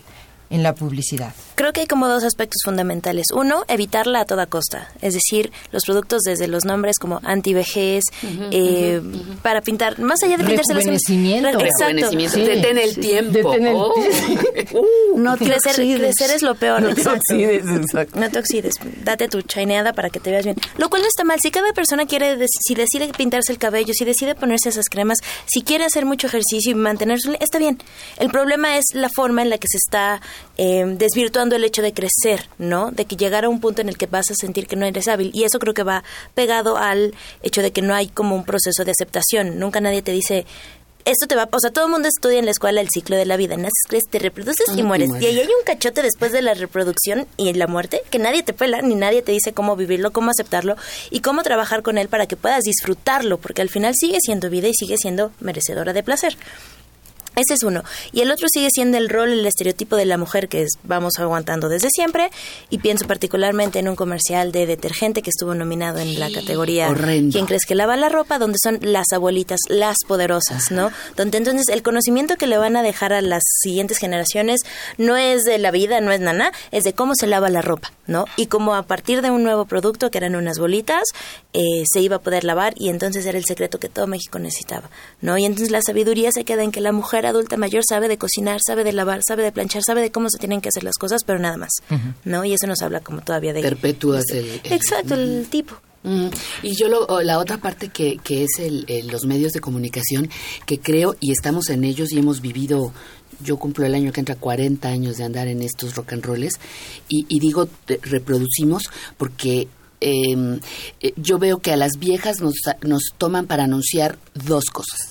en la publicidad? Creo que hay como dos aspectos fundamentales. Uno, evitarla a toda costa. Es decir, los productos desde los nombres como antivejez, uh-huh, eh, uh-huh, uh-huh. para pintar, más allá de pintarse las uñas. Rejuvenecimiento. Exacto. Sí. Detén el tiempo. Detén el oh. tiempo. uh, no te crecer, oxides. crecer es lo peor. No exacto. te oxides, exacto. No te oxides. Date tu chaineada para que te veas bien. Lo cual no está mal. Si cada persona quiere, si decide pintarse el cabello, si decide ponerse esas cremas, si quiere hacer mucho ejercicio y mantenerse, está bien. El problema es la forma en la que se está eh, desvirtuando el hecho de crecer, ¿no? De que llegar a un punto en el que vas a sentir que no eres hábil. Y eso creo que va pegado al hecho de que no hay como un proceso de aceptación. Nunca nadie te dice, esto te va... O sea, todo el mundo estudia en la escuela el ciclo de la vida. Naces, creces, te reproduces y, mueres. y mueres. Y ahí hay un cachote después de la reproducción y la muerte que nadie te pela, ni nadie te dice cómo vivirlo, cómo aceptarlo y cómo trabajar con él para que puedas disfrutarlo, porque al final sigue siendo vida y sigue siendo merecedora de placer. Ese es uno. Y el otro sigue siendo el rol, el estereotipo de la mujer que es, vamos aguantando desde siempre. Y pienso particularmente en un comercial de detergente que estuvo nominado en la categoría Horrendo. ¿Quién crees que lava la ropa? Donde son las abuelitas, las poderosas, ¿no? Donde entonces el conocimiento que le van a dejar a las siguientes generaciones no es de la vida, no es nana, es de cómo se lava la ropa, ¿no? Y cómo a partir de un nuevo producto, que eran unas bolitas, eh, se iba a poder lavar y entonces era el secreto que todo México necesitaba, ¿no? Y entonces la sabiduría se queda en que la mujer adulta mayor sabe de cocinar, sabe de lavar, sabe de planchar, sabe de cómo se tienen que hacer las cosas, pero nada más, uh-huh. ¿no? Y eso nos habla como todavía de... Perpetúas el... el exacto, uh-huh. el tipo. Uh-huh. Y yo lo, la otra parte que, que es el, el, los medios de comunicación, que creo, y estamos en ellos y hemos vivido... Yo cumplo el año que entra cuarenta años de andar en estos rock and rolls y, y digo, reproducimos porque... Eh, yo veo que a las viejas nos, nos toman para anunciar dos cosas.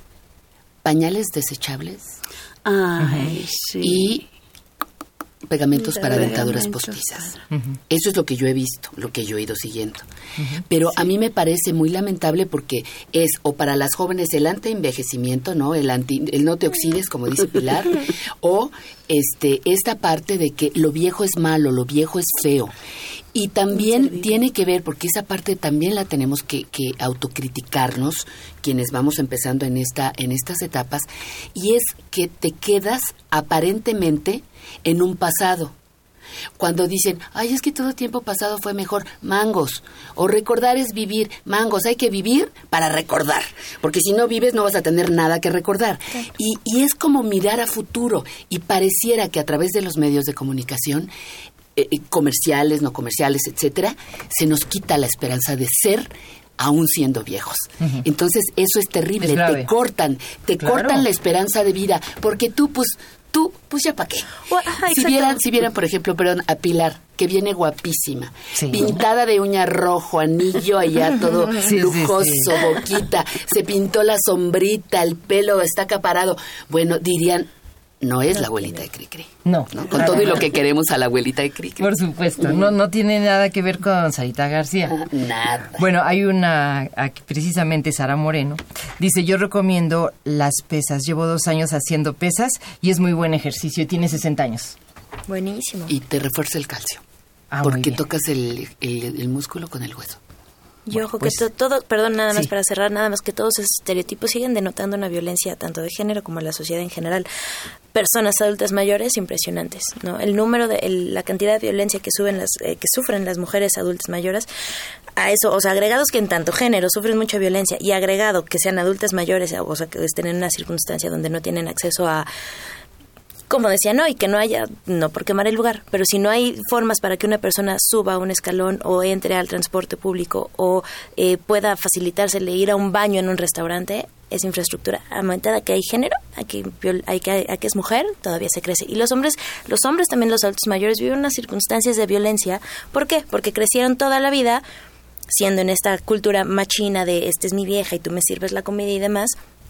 Pañales desechables. Ay, sí. Y pegamentos para dentaduras postizas. Uh-huh. Eso es lo que yo he visto, lo que yo he ido siguiendo. Uh-huh. Pero sí. a mí me parece muy lamentable porque es o para las jóvenes el anti-envejecimiento, ¿no? El anti, el no te oxides, como dice Pilar, o este esta parte de que lo viejo es malo, lo viejo es feo. Y también tiene que ver, porque esa parte también la tenemos que, que autocriticarnos, quienes vamos empezando en esta en estas etapas, y es que te quedas aparentemente en un pasado. Cuando dicen, ay, es que todo tiempo pasado fue mejor, mangos, o recordar es vivir, mangos, hay que vivir para recordar, porque si no vives no vas a tener nada que recordar. Y, y es como mirar a futuro, y pareciera que a través de los medios de comunicación, Eh, comerciales, no comerciales, etcétera, se nos quita la esperanza de ser aún siendo viejos. Uh-huh. Entonces, eso es terrible, es te cortan, te claro. cortan la esperanza de vida, porque tú, pues, tú, pues ya para qué. Well, ajá, si vieran, si vieran, por ejemplo, perdón, a Pilar, que viene guapísima, sí. pintada de uña rojo, anillo allá, todo sí, lujoso, sí, sí. boquita, se pintó la sombrita, el pelo está acaparado. Bueno, dirían, no es la abuelita de Cricri. No. ¿no? Con todo y lo que queremos a la abuelita de Cricri. Por supuesto. No, no tiene nada que ver con Sarita García. Nada. Bueno, hay una, aquí, precisamente Sara Moreno, dice, yo recomiendo las pesas. Llevo dos años haciendo pesas y es muy buen ejercicio. Y tiene sesenta años. Buenísimo. Y te refuerza el calcio. Ah, porque tocas el, el, el músculo con el hueso. Y ojo, pues, que to, todo, perdón, nada más sí. para cerrar, nada más que todos esos estereotipos siguen denotando una violencia tanto de género como en la sociedad en general. Personas adultas mayores impresionantes, ¿no? El número de el, la cantidad de violencia que suben las eh, que sufren las mujeres adultas mayores, a eso, o sea, agregados que en tanto género sufren mucha violencia y agregado que sean adultas mayores, o sea, que estén en una circunstancia donde no tienen acceso a, como decía, no, y que no haya, no por quemar el lugar, pero si no hay formas para que una persona suba un escalón o entre al transporte público o eh, pueda facilitársele ir a un baño en un restaurante, es infraestructura. Aumentada que hay género, a que, hay que, a que es mujer, todavía se crece. Y los hombres, los hombres también, los adultos mayores, viven unas circunstancias de violencia. ¿Por qué? Porque crecieron toda la vida siendo en esta cultura machina de esta es mi vieja y tú me sirves la comida y demás.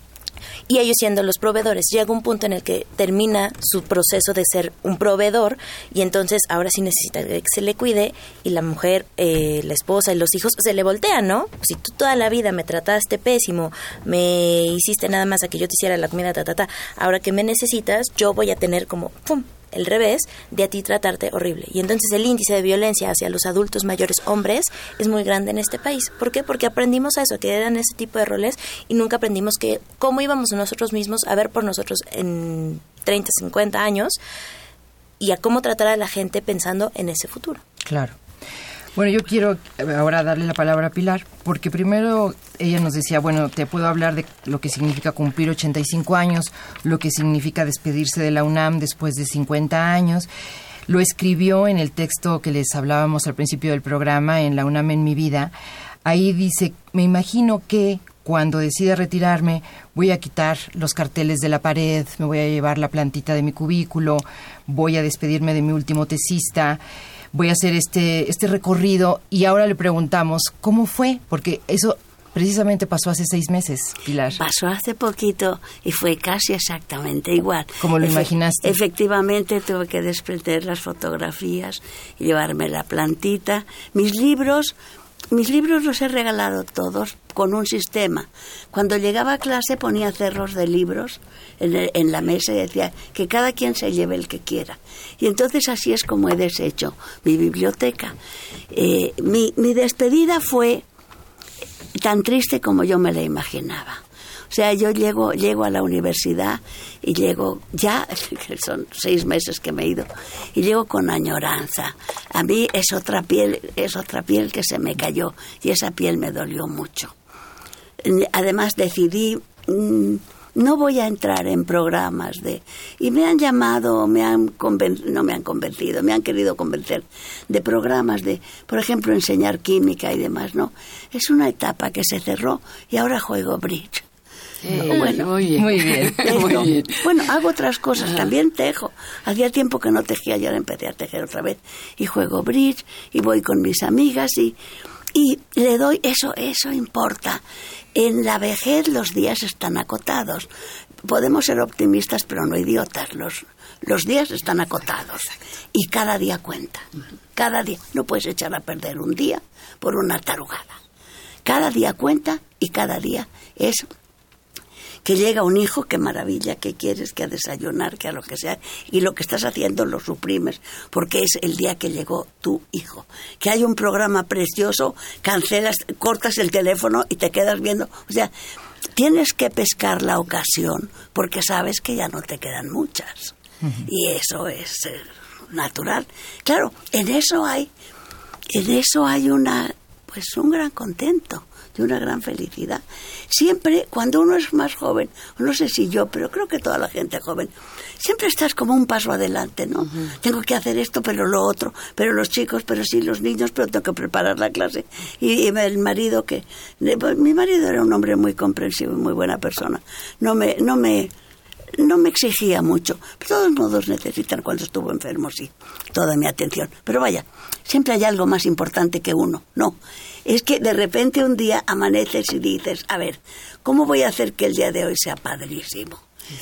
Y ellos siendo los proveedores, llega un punto en el que termina su proceso de ser un proveedor y entonces ahora sí necesita que se le cuide y la mujer, eh, la esposa y los hijos se le voltean, ¿no? Si tú toda la vida me trataste pésimo, me hiciste nada más a que yo te hiciera la comida, ta, ta, ta, ahora que me necesitas, yo voy a tener como, pum, el revés de a ti tratarte horrible. Y entonces el índice de violencia hacia los adultos mayores hombres es muy grande en este país. ¿Por qué? Porque aprendimos a eso, que eran ese tipo de roles y nunca aprendimos que cómo íbamos nosotros mismos a ver por nosotros en treinta, cincuenta años y a cómo tratar a la gente pensando en ese futuro. Claro. Bueno, yo quiero ahora darle la palabra a Pilar, porque primero ella nos decía, bueno, te puedo hablar de lo que significa cumplir ochenta y cinco años, lo que significa despedirse de la UNAM después de cincuenta años. Lo escribió en el texto que les hablábamos al principio del programa, en La UNAM en mi vida. Ahí dice, me imagino que cuando decida retirarme voy a quitar los carteles de la pared, me voy a llevar la plantita de mi cubículo, voy a despedirme de mi último tesista, voy a hacer este, este recorrido. Y ahora le preguntamos, ¿cómo fue? Porque eso precisamente pasó hace seis meses, Pilar. Pasó hace poquito y fue casi exactamente igual. ¿Cómo lo Efe- imaginaste? Efectivamente tuve que desprender las fotografías y llevarme la plantita. Mis libros, mis libros los he regalado todos con un sistema. Cuando llegaba a clase ponía cerros de libros en, el, en la mesa y decía que cada quien se lleve el que quiera. Y entonces así es como he deshecho mi biblioteca. Eh, mi, mi despedida fue tan triste como yo me la imaginaba. O sea, yo llego, llego a la universidad y llego ya, son seis meses que me he ido, y llego con añoranza. A mí es otra piel, es otra piel que se me cayó y esa piel me dolió mucho. Además decidí, mmm, no voy a entrar en programas de... Y me han llamado, me han conven, no me han convencido, me han querido convencer de programas de, por ejemplo, enseñar química y demás, ¿no? Es una etapa que se cerró y ahora juego bridge. Eh, bueno, muy bien. Muy bien. Esto, Muy bien. bueno, hago otras cosas, también tejo. Hacía tiempo que no tejía y ahora empecé a tejer otra vez. Y juego bridge y voy con mis amigas y, y le doy, eso, eso importa. En la vejez los días están acotados. Podemos ser optimistas, pero no idiotas. Los, los días están acotados. Y cada día cuenta. Cada día. No puedes echar a perder un día por una tarugada. Cada día cuenta y cada día es que llega un hijo, qué maravilla, que quieres, que a desayunar, que a lo que sea, y lo que estás haciendo lo suprimes, porque es el día que llegó tu hijo. Que hay un programa precioso, cancelas, cortas el teléfono y te quedas viendo. O sea, tienes que pescar la ocasión, porque sabes que ya no te quedan muchas. Uh-huh. Y eso es eh, natural. Claro, en eso hay, en eso hay una, pues un gran contento, de una gran felicidad. Siempre, cuando uno es más joven, no sé si yo, pero creo que toda la gente joven, siempre estás como un paso adelante, ¿no? Uh-huh. Tengo que hacer esto, pero lo otro, pero los chicos, pero sí los niños, pero tengo que preparar la clase. Y, y el marido que... Mi marido era un hombre muy comprensivo y muy buena persona. No me... No me No me exigía mucho. De todos modos necesitan, cuando estuvo enfermo, sí, toda mi atención. Pero vaya, siempre hay algo más importante que uno. No, es que de repente un día amaneces y dices, a ver, ¿cómo voy a hacer que el día de hoy sea padrísimo?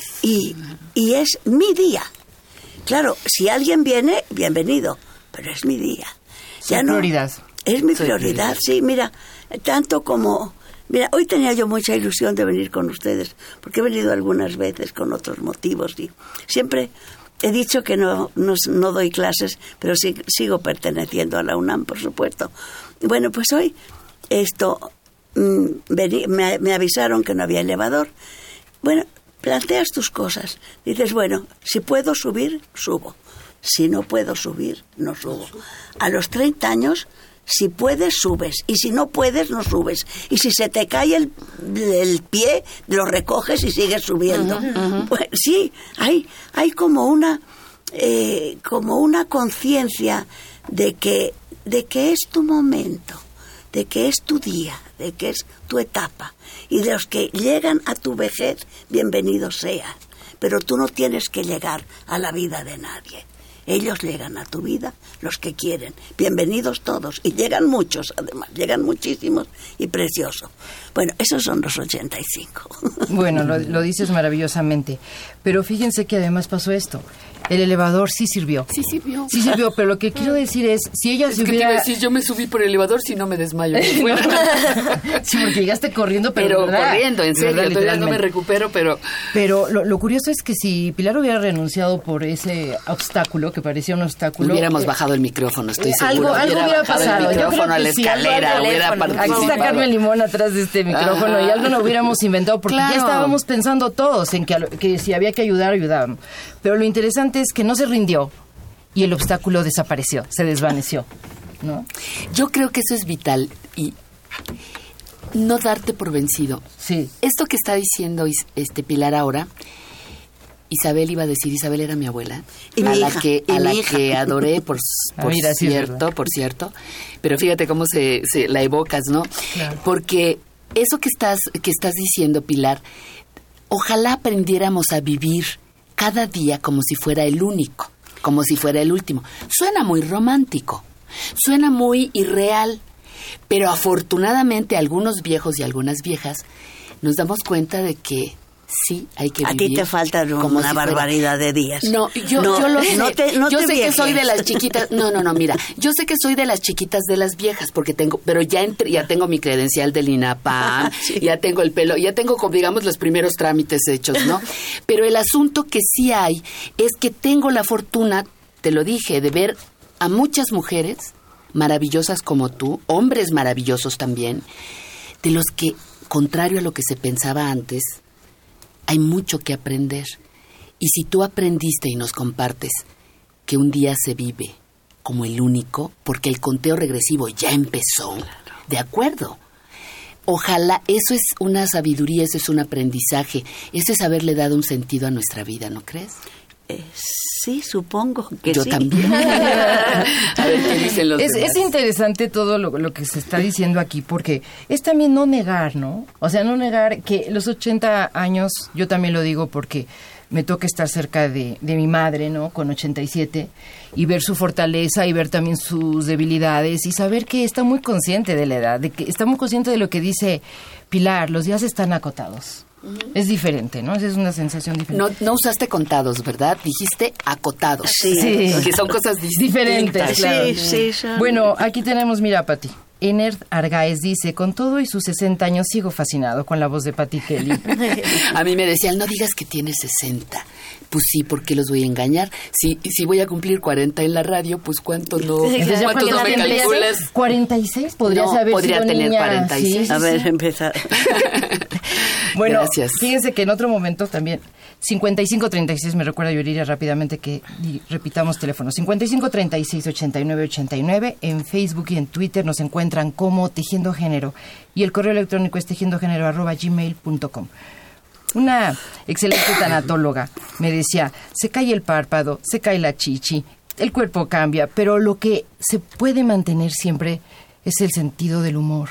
Y, y es mi día. Claro, si alguien viene, bienvenido, pero es mi día. Ya no, prioridad. Es mi prioridad, sí, mira, tanto como... Mira, hoy tenía yo mucha ilusión de venir con ustedes, porque he venido algunas veces con otros motivos y siempre he dicho que no, no, no doy clases, pero sí, sigo perteneciendo a la UNAM, por supuesto. Bueno, pues hoy esto mmm, vení, me, me avisaron que no había elevador. Bueno, planteas tus cosas. Dices, bueno, si puedo subir, subo. Si no puedo subir, no subo. A los treinta años... Si puedes, subes. Y si no puedes, no subes. Y si se te cae el, el pie, lo recoges y sigues subiendo. Uh-huh, uh-huh. Pues, sí, hay, hay como una, eh, como una conciencia de que, de que es tu momento, de que es tu día, de que es tu etapa. Y de los que llegan a tu vejez, bienvenidos sean. Pero tú no tienes que llegar a la vida de nadie. Ellos llegan a tu vida, los que quieren. Bienvenidos todos. Y llegan muchos, además. Llegan muchísimos y precioso. Bueno, esos son los ochenta y cinco. Bueno, lo, lo dices maravillosamente. Pero fíjense que además pasó esto. El elevador sí sirvió. Sí sirvió. Sí sirvió, pero lo que quiero decir es, si ella es se que hubiera... te iba a decir, yo me subí por el elevador si no me desmayo. Sí, porque llegaste corriendo, pero... Pero ¿verdad? corriendo, en serio, ¿verdad? todavía no me recupero, pero... Pero lo, lo curioso es que si Pilar hubiera renunciado por ese obstáculo, que parecía un obstáculo... Hubiéramos eh, bajado el micrófono, estoy eh, seguro. Algo, algo hubiera pasado. El Yo creo a la que sí, escalera, algo, hubiera Aquí participado. está Carmen Limón atrás de este micrófono. Ajá. Y algo no hubiéramos inventado, porque claro, ya estábamos pensando todos en que, que si había que ayudar, ayudábamos. Pero lo interesante es que no se rindió. y el obstáculo desapareció, se desvaneció, ¿no? Yo creo que eso es vital y no darte por vencido. Sí. Esto que está diciendo este Pilar ahora, Isabel iba a decir, Isabel era mi abuela, y a mi la hija, que y a la hija. que adoré por, Ah, por mira, sí es cierto, verdad. por cierto. Pero fíjate cómo se, se la evocas, ¿no? Claro. Porque eso que estás que estás diciendo, Pilar, ojalá aprendiéramos a vivir cada día como si fuera el único, como si fuera el último. Suena muy romántico, suena muy irreal, pero afortunadamente algunos viejos y algunas viejas nos damos cuenta de que sí hay que A vivir. ti te faltan como una si fuera- barbaridad de días. No, yo, No, yo lo sé. no te- no yo te sé viejes. que soy de las chiquitas. No, no, no, mira. Yo sé que soy de las chiquitas de las viejas, porque tengo, pero ya entre, ya tengo mi credencial del INAPAM, Sí. ya tengo el pelo, ya tengo, como, digamos, los primeros trámites hechos, ¿no? Pero el asunto que sí hay es que tengo la fortuna, te lo dije, de ver a muchas mujeres maravillosas como tú, hombres maravillosos también, de los que, contrario a lo que se pensaba antes, hay mucho que aprender. Y si tú aprendiste y nos compartes que un día se vive como el único, porque el conteo regresivo ya empezó, de acuerdo. Ojalá, eso es una sabiduría, eso es un aprendizaje, eso es haberle dado un sentido a nuestra vida, ¿no crees? Eh, sí, supongo que Yo sí. también. A ver qué dicen los Es, demás. es interesante todo lo, lo que se está diciendo aquí, porque es también no negar, ¿no? O sea, no negar que los ochenta años, yo también lo digo porque me toca estar cerca de, de mi madre, ¿no? Con ochenta y siete, y ver su fortaleza y ver también sus debilidades y saber que está muy consciente de la edad, de que está muy consciente de lo que dice Pilar, los días están acotados. Es diferente, ¿no? Esa es una sensación diferente. No, no usaste contados, ¿verdad? Dijiste acotados. Sí. Sí. Que son cosas distintas. Diferentes, claro. Sí, sí, son- Bueno, aquí tenemos, mira, Pati. Ener Argaez dice, con todo y sus sesenta años sigo fascinado con la voz de Pati Kelly. A mí me decían, no digas que tienes sesenta. Pues sí, ¿por qué los voy a engañar? Si, si voy a cumplir cuarenta en la radio, pues ¿cuánto no, Entonces, ya ¿cuánto cuando no me tendrías calculas? cuarenta y seis, podrías No, haber podría sido tener niña. cuarenta y seis. Sí, sí, A ver, sí. empezar. Bueno, Gracias. fíjense que en otro momento también, cincuenta y cinco treinta y seis, me recuerda Yuriria rápidamente que y repitamos teléfono, cincuenta y cinco treinta y seis ochenta y nueve ochenta y nueve, en Facebook y en Twitter nos encuentran como Tejiendo Género, y el correo electrónico es tejiendogénero arroba gmail punto com. Una excelente tanatóloga me decía, se cae el párpado, se cae la chichi, el cuerpo cambia, pero lo que se puede mantener siempre es el sentido del humor.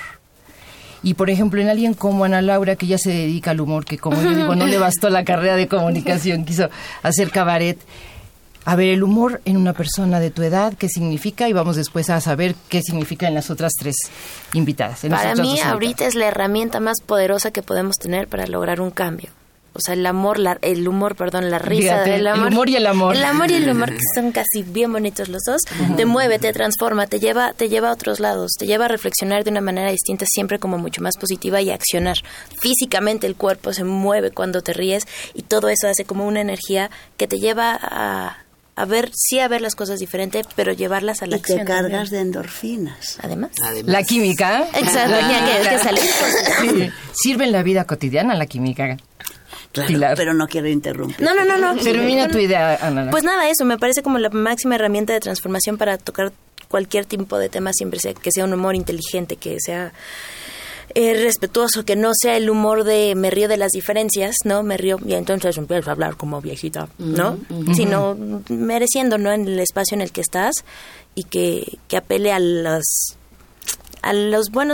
Y, por ejemplo, en alguien como Ana Laura, que ya se dedica al humor, que como yo digo, no le bastó la carrera de comunicación, quiso hacer cabaret. A ver, el humor en una persona de tu edad, ¿qué significa? Y vamos después a saber qué significa en las otras tres invitadas. En las Para otras mí, dos ahorita invitadas. es la herramienta más poderosa que podemos tener para lograr un cambio. O sea, el amor, la, el humor, perdón, la risa, Fíjate, el amor. el humor y el amor. El amor y el humor, que son casi bien bonitos los dos. Te mueve, te transforma, te lleva, te lleva a otros lados, te lleva a reflexionar de una manera distinta, siempre como mucho más positiva y a accionar. Físicamente el cuerpo se mueve cuando te ríes y todo eso hace como una energía que te lleva a, a ver, sí a ver las cosas diferente, pero llevarlas a la Y acción. te cargas también. de endorfinas. Además. Además. La química. Exacto, ya que, que sale. Sí. Sirve en la vida cotidiana la química. Claro, Pilar. pero no quiero interrumpir. No, no, no, no. Termina tu idea, Ana. Pues nada, eso me parece como la máxima herramienta de transformación para tocar cualquier tipo de tema, siempre sea que sea un humor inteligente, que sea eh, respetuoso, que no sea el humor de me río de las diferencias, ¿no? Me río y entonces empiezo a hablar como viejita, ¿no? Uh-huh. Sino mereciendo, ¿no? En el espacio en el que estás y que, que apele a las a los buenos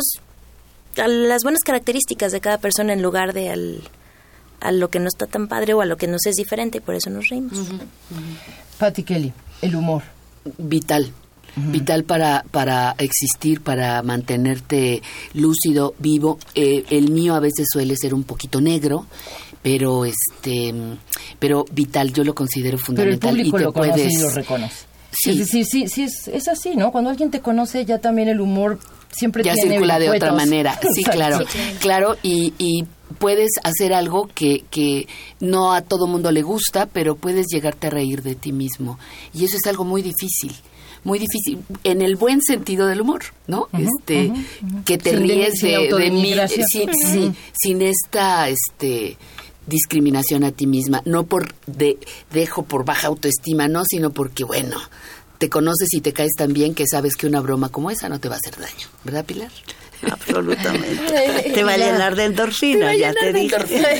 a las buenas características de cada persona en lugar de al a lo que no está tan padre o a lo que nos es diferente y por eso nos reímos. Uh-huh. Pati Kelly, el humor. Vital. Uh-huh. Vital para, para existir, para mantenerte lúcido, vivo. Eh, el mío a veces suele ser un poquito negro, pero este, pero vital, yo lo considero fundamental. Pero el público y te lo conoce puedes... y lo reconoce. Sí. Es decir, sí, sí es, es así, ¿no? Cuando alguien te conoce, ya también el humor siempre ya tiene circula de otra cuetos. manera. Sí, Exacto. claro, claro, y, y puedes hacer algo que, que no a todo mundo le gusta, pero puedes llegarte a reír de ti mismo. Y eso es algo muy difícil. Muy difícil, en el buen sentido del humor, ¿no? Uh-huh, este, uh-huh, uh-huh. que te Sin ríes de, sin de, de mí, autodenigración. sin, Uh-huh. sin, sin esta, este, discriminación a ti misma, no por de, dejo por baja autoestima, no, sino porque, bueno, te conoces y te caes tan bien que sabes que una broma como esa no te va a hacer daño, ¿verdad, Pilar? Absolutamente. Te va a llenar de endorfinas, ya te dije.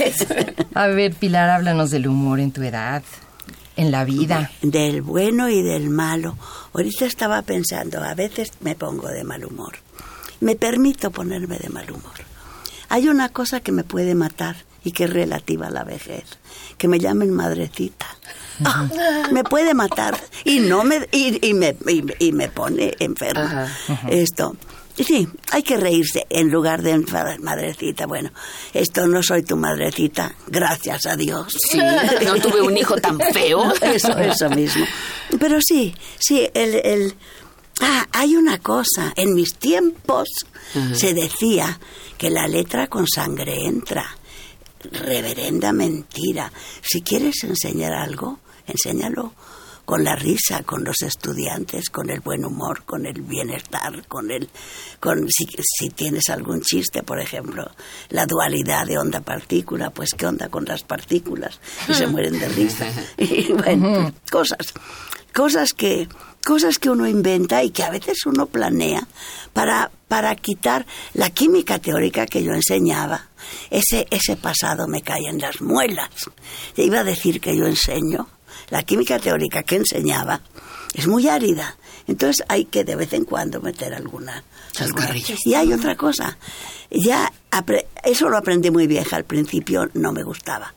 A ver, Pilar, háblanos del humor en tu edad, en la vida. Del bueno y del malo. Ahorita estaba pensando, a veces me pongo de mal humor. Me permito ponerme de mal humor. Hay una cosa que me puede matar y que es relativa a la vejez, que me llamen madrecita. Oh, me puede matar y no me y, y me y, y me pone enferma. Ajá, ajá. Esto. Sí, hay que reírse en lugar de enfadar, madrecita. Bueno, esto no soy tu madrecita, gracias a Dios. Sí, no tuve un hijo tan feo. Eso, eso mismo. Pero sí, sí, el, el ah, hay una cosa. En mis tiempos uh-huh. se decía que la letra con sangre entra. Reverenda mentira. Si quieres enseñar algo, enséñalo con la risa, con los estudiantes, con el buen humor, con el bienestar, con el, con si, si tienes algún chiste, por ejemplo, la dualidad de onda-partícula, pues qué onda con las partículas y se mueren de risa. Y bueno, cosas, cosas que, cosas que uno inventa y que a veces uno planea para, para quitar la química teórica que yo enseñaba. Ese, ese pasado me cae en las muelas. Te iba a decir que yo enseño. La química teórica que enseñaba es muy árida, entonces hay que de vez en cuando meter alguna. alguna. Y hay otra cosa, ya apre- eso lo aprendí muy vieja, al principio no me gustaba.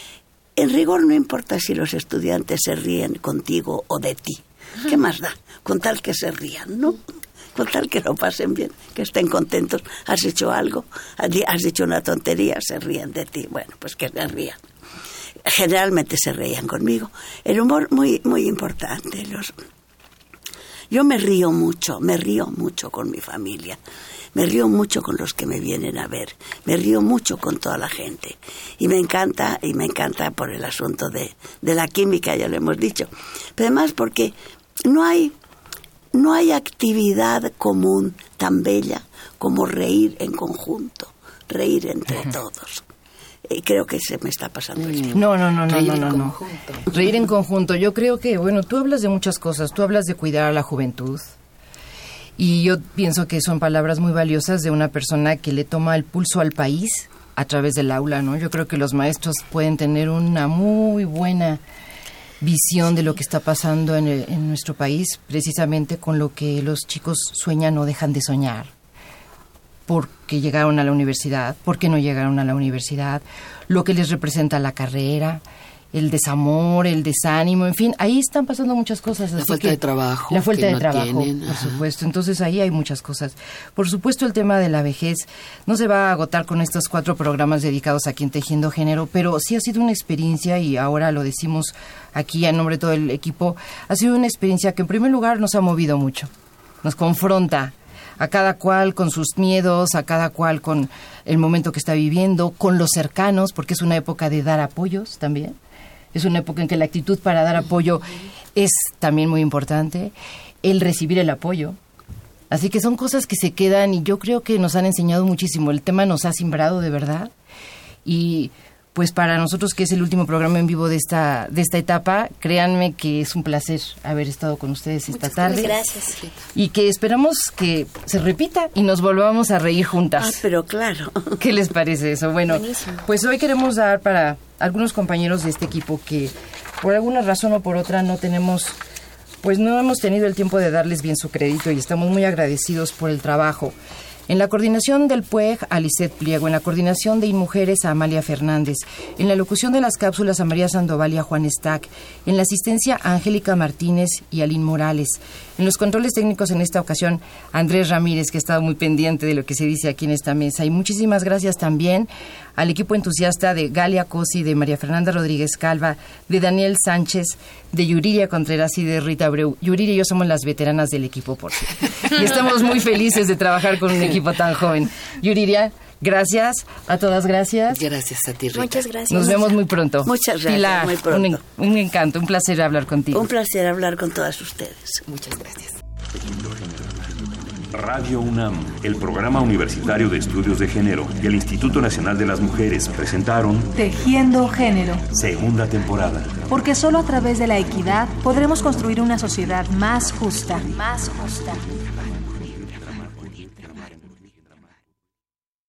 En rigor no importa si los estudiantes se ríen contigo o de ti, ¿qué más da? Con tal que se rían, ¿no? Con tal que lo pasen bien, que estén contentos, has hecho algo, has dicho una tontería, se ríen de ti, bueno, pues que se rían. Generalmente se reían conmigo. El humor muy muy importante. Los... Yo me río mucho, me río mucho con mi familia, me río mucho con los que me vienen a ver, me río mucho con toda la gente. Y me encanta, y me encanta por el asunto de, de la química, ya lo hemos dicho. Pero además porque no hay, no hay actividad común tan bella como reír en conjunto, reír entre todos. Y creo que se me está pasando esto. No, no, no, no, Reír no, en no, no. conjunto. Reír en conjunto. Yo creo que, bueno, tú hablas de muchas cosas. Tú hablas de cuidar a la juventud. Y yo pienso que son palabras muy valiosas de una persona que le toma el pulso al país a través del aula, ¿no? Yo creo que los maestros pueden tener una muy buena visión de lo que está pasando en, el, en nuestro país, precisamente con lo que los chicos sueñan o dejan de soñar. Porque llegaron a la universidad, porque no llegaron a la universidad, lo que les representa la carrera, el desamor, el desánimo, en fin, ahí están pasando muchas cosas. La así falta que, de trabajo. La falta que de no trabajo, tienen, por ajá. supuesto. Entonces ahí hay muchas cosas. Por supuesto el tema de la vejez no se va a agotar con estos cuatro programas dedicados aquí en Tejiendo Género, pero sí ha sido una experiencia, y ahora lo decimos aquí en nombre de todo el equipo, ha sido una experiencia que en primer lugar nos ha movido mucho, nos confronta a cada cual con sus miedos, a cada cual con el momento que está viviendo, con los cercanos, porque es una época de dar apoyos también. Es una época en que la actitud para dar apoyo es también muy importante. El recibir el apoyo. Así que son cosas que se quedan y yo creo que nos han enseñado muchísimo. El tema nos ha simbrado de verdad. Y pues para nosotros, que es el último programa en vivo de esta de esta etapa, créanme que es un placer haber estado con ustedes esta Muchas tarde. Gracias. Y que esperamos que se repita y nos volvamos a reír juntas. Ah, pero claro. ¿Qué les parece eso? Bueno, Buenísimo. pues hoy queremos dar para algunos compañeros de este equipo que por alguna razón o por otra no tenemos, pues no hemos tenido el tiempo de darles bien su crédito y estamos muy agradecidos por el trabajo. En la coordinación del P U E G, a Lisette Pliego. En la coordinación de InMujeres, a Amalia Fernández. En la locución de las cápsulas, a María Sandoval y a Juan Stack. En la asistencia, a Angélica Martínez y a Lynn Morales. En los controles técnicos en esta ocasión, a Andrés Ramírez, que ha estado muy pendiente de lo que se dice aquí en esta mesa. Y muchísimas gracias también al equipo entusiasta de Galia Cosi, de María Fernanda Rodríguez Calva, de Daniel Sánchez, de Yuriria Contreras y de Rita Abreu. Yuriria y yo somos las veteranas del equipo, por cierto. Y estamos muy felices de trabajar con un equipo tan joven. Yuriria, gracias. A todas, gracias. Gracias a ti, Rita. Muchas gracias. Nos vemos muy pronto. Muchas gracias, Pilar, muy pronto. Un, un encanto, un placer hablar contigo. Un placer hablar con todas ustedes. Muchas gracias. Radio UNAM, el Programa Universitario de Estudios de Género y el Instituto Nacional de las Mujeres presentaron Tejiendo Género, segunda temporada. Porque solo a través de la equidad podremos construir una sociedad más justa. Más justa.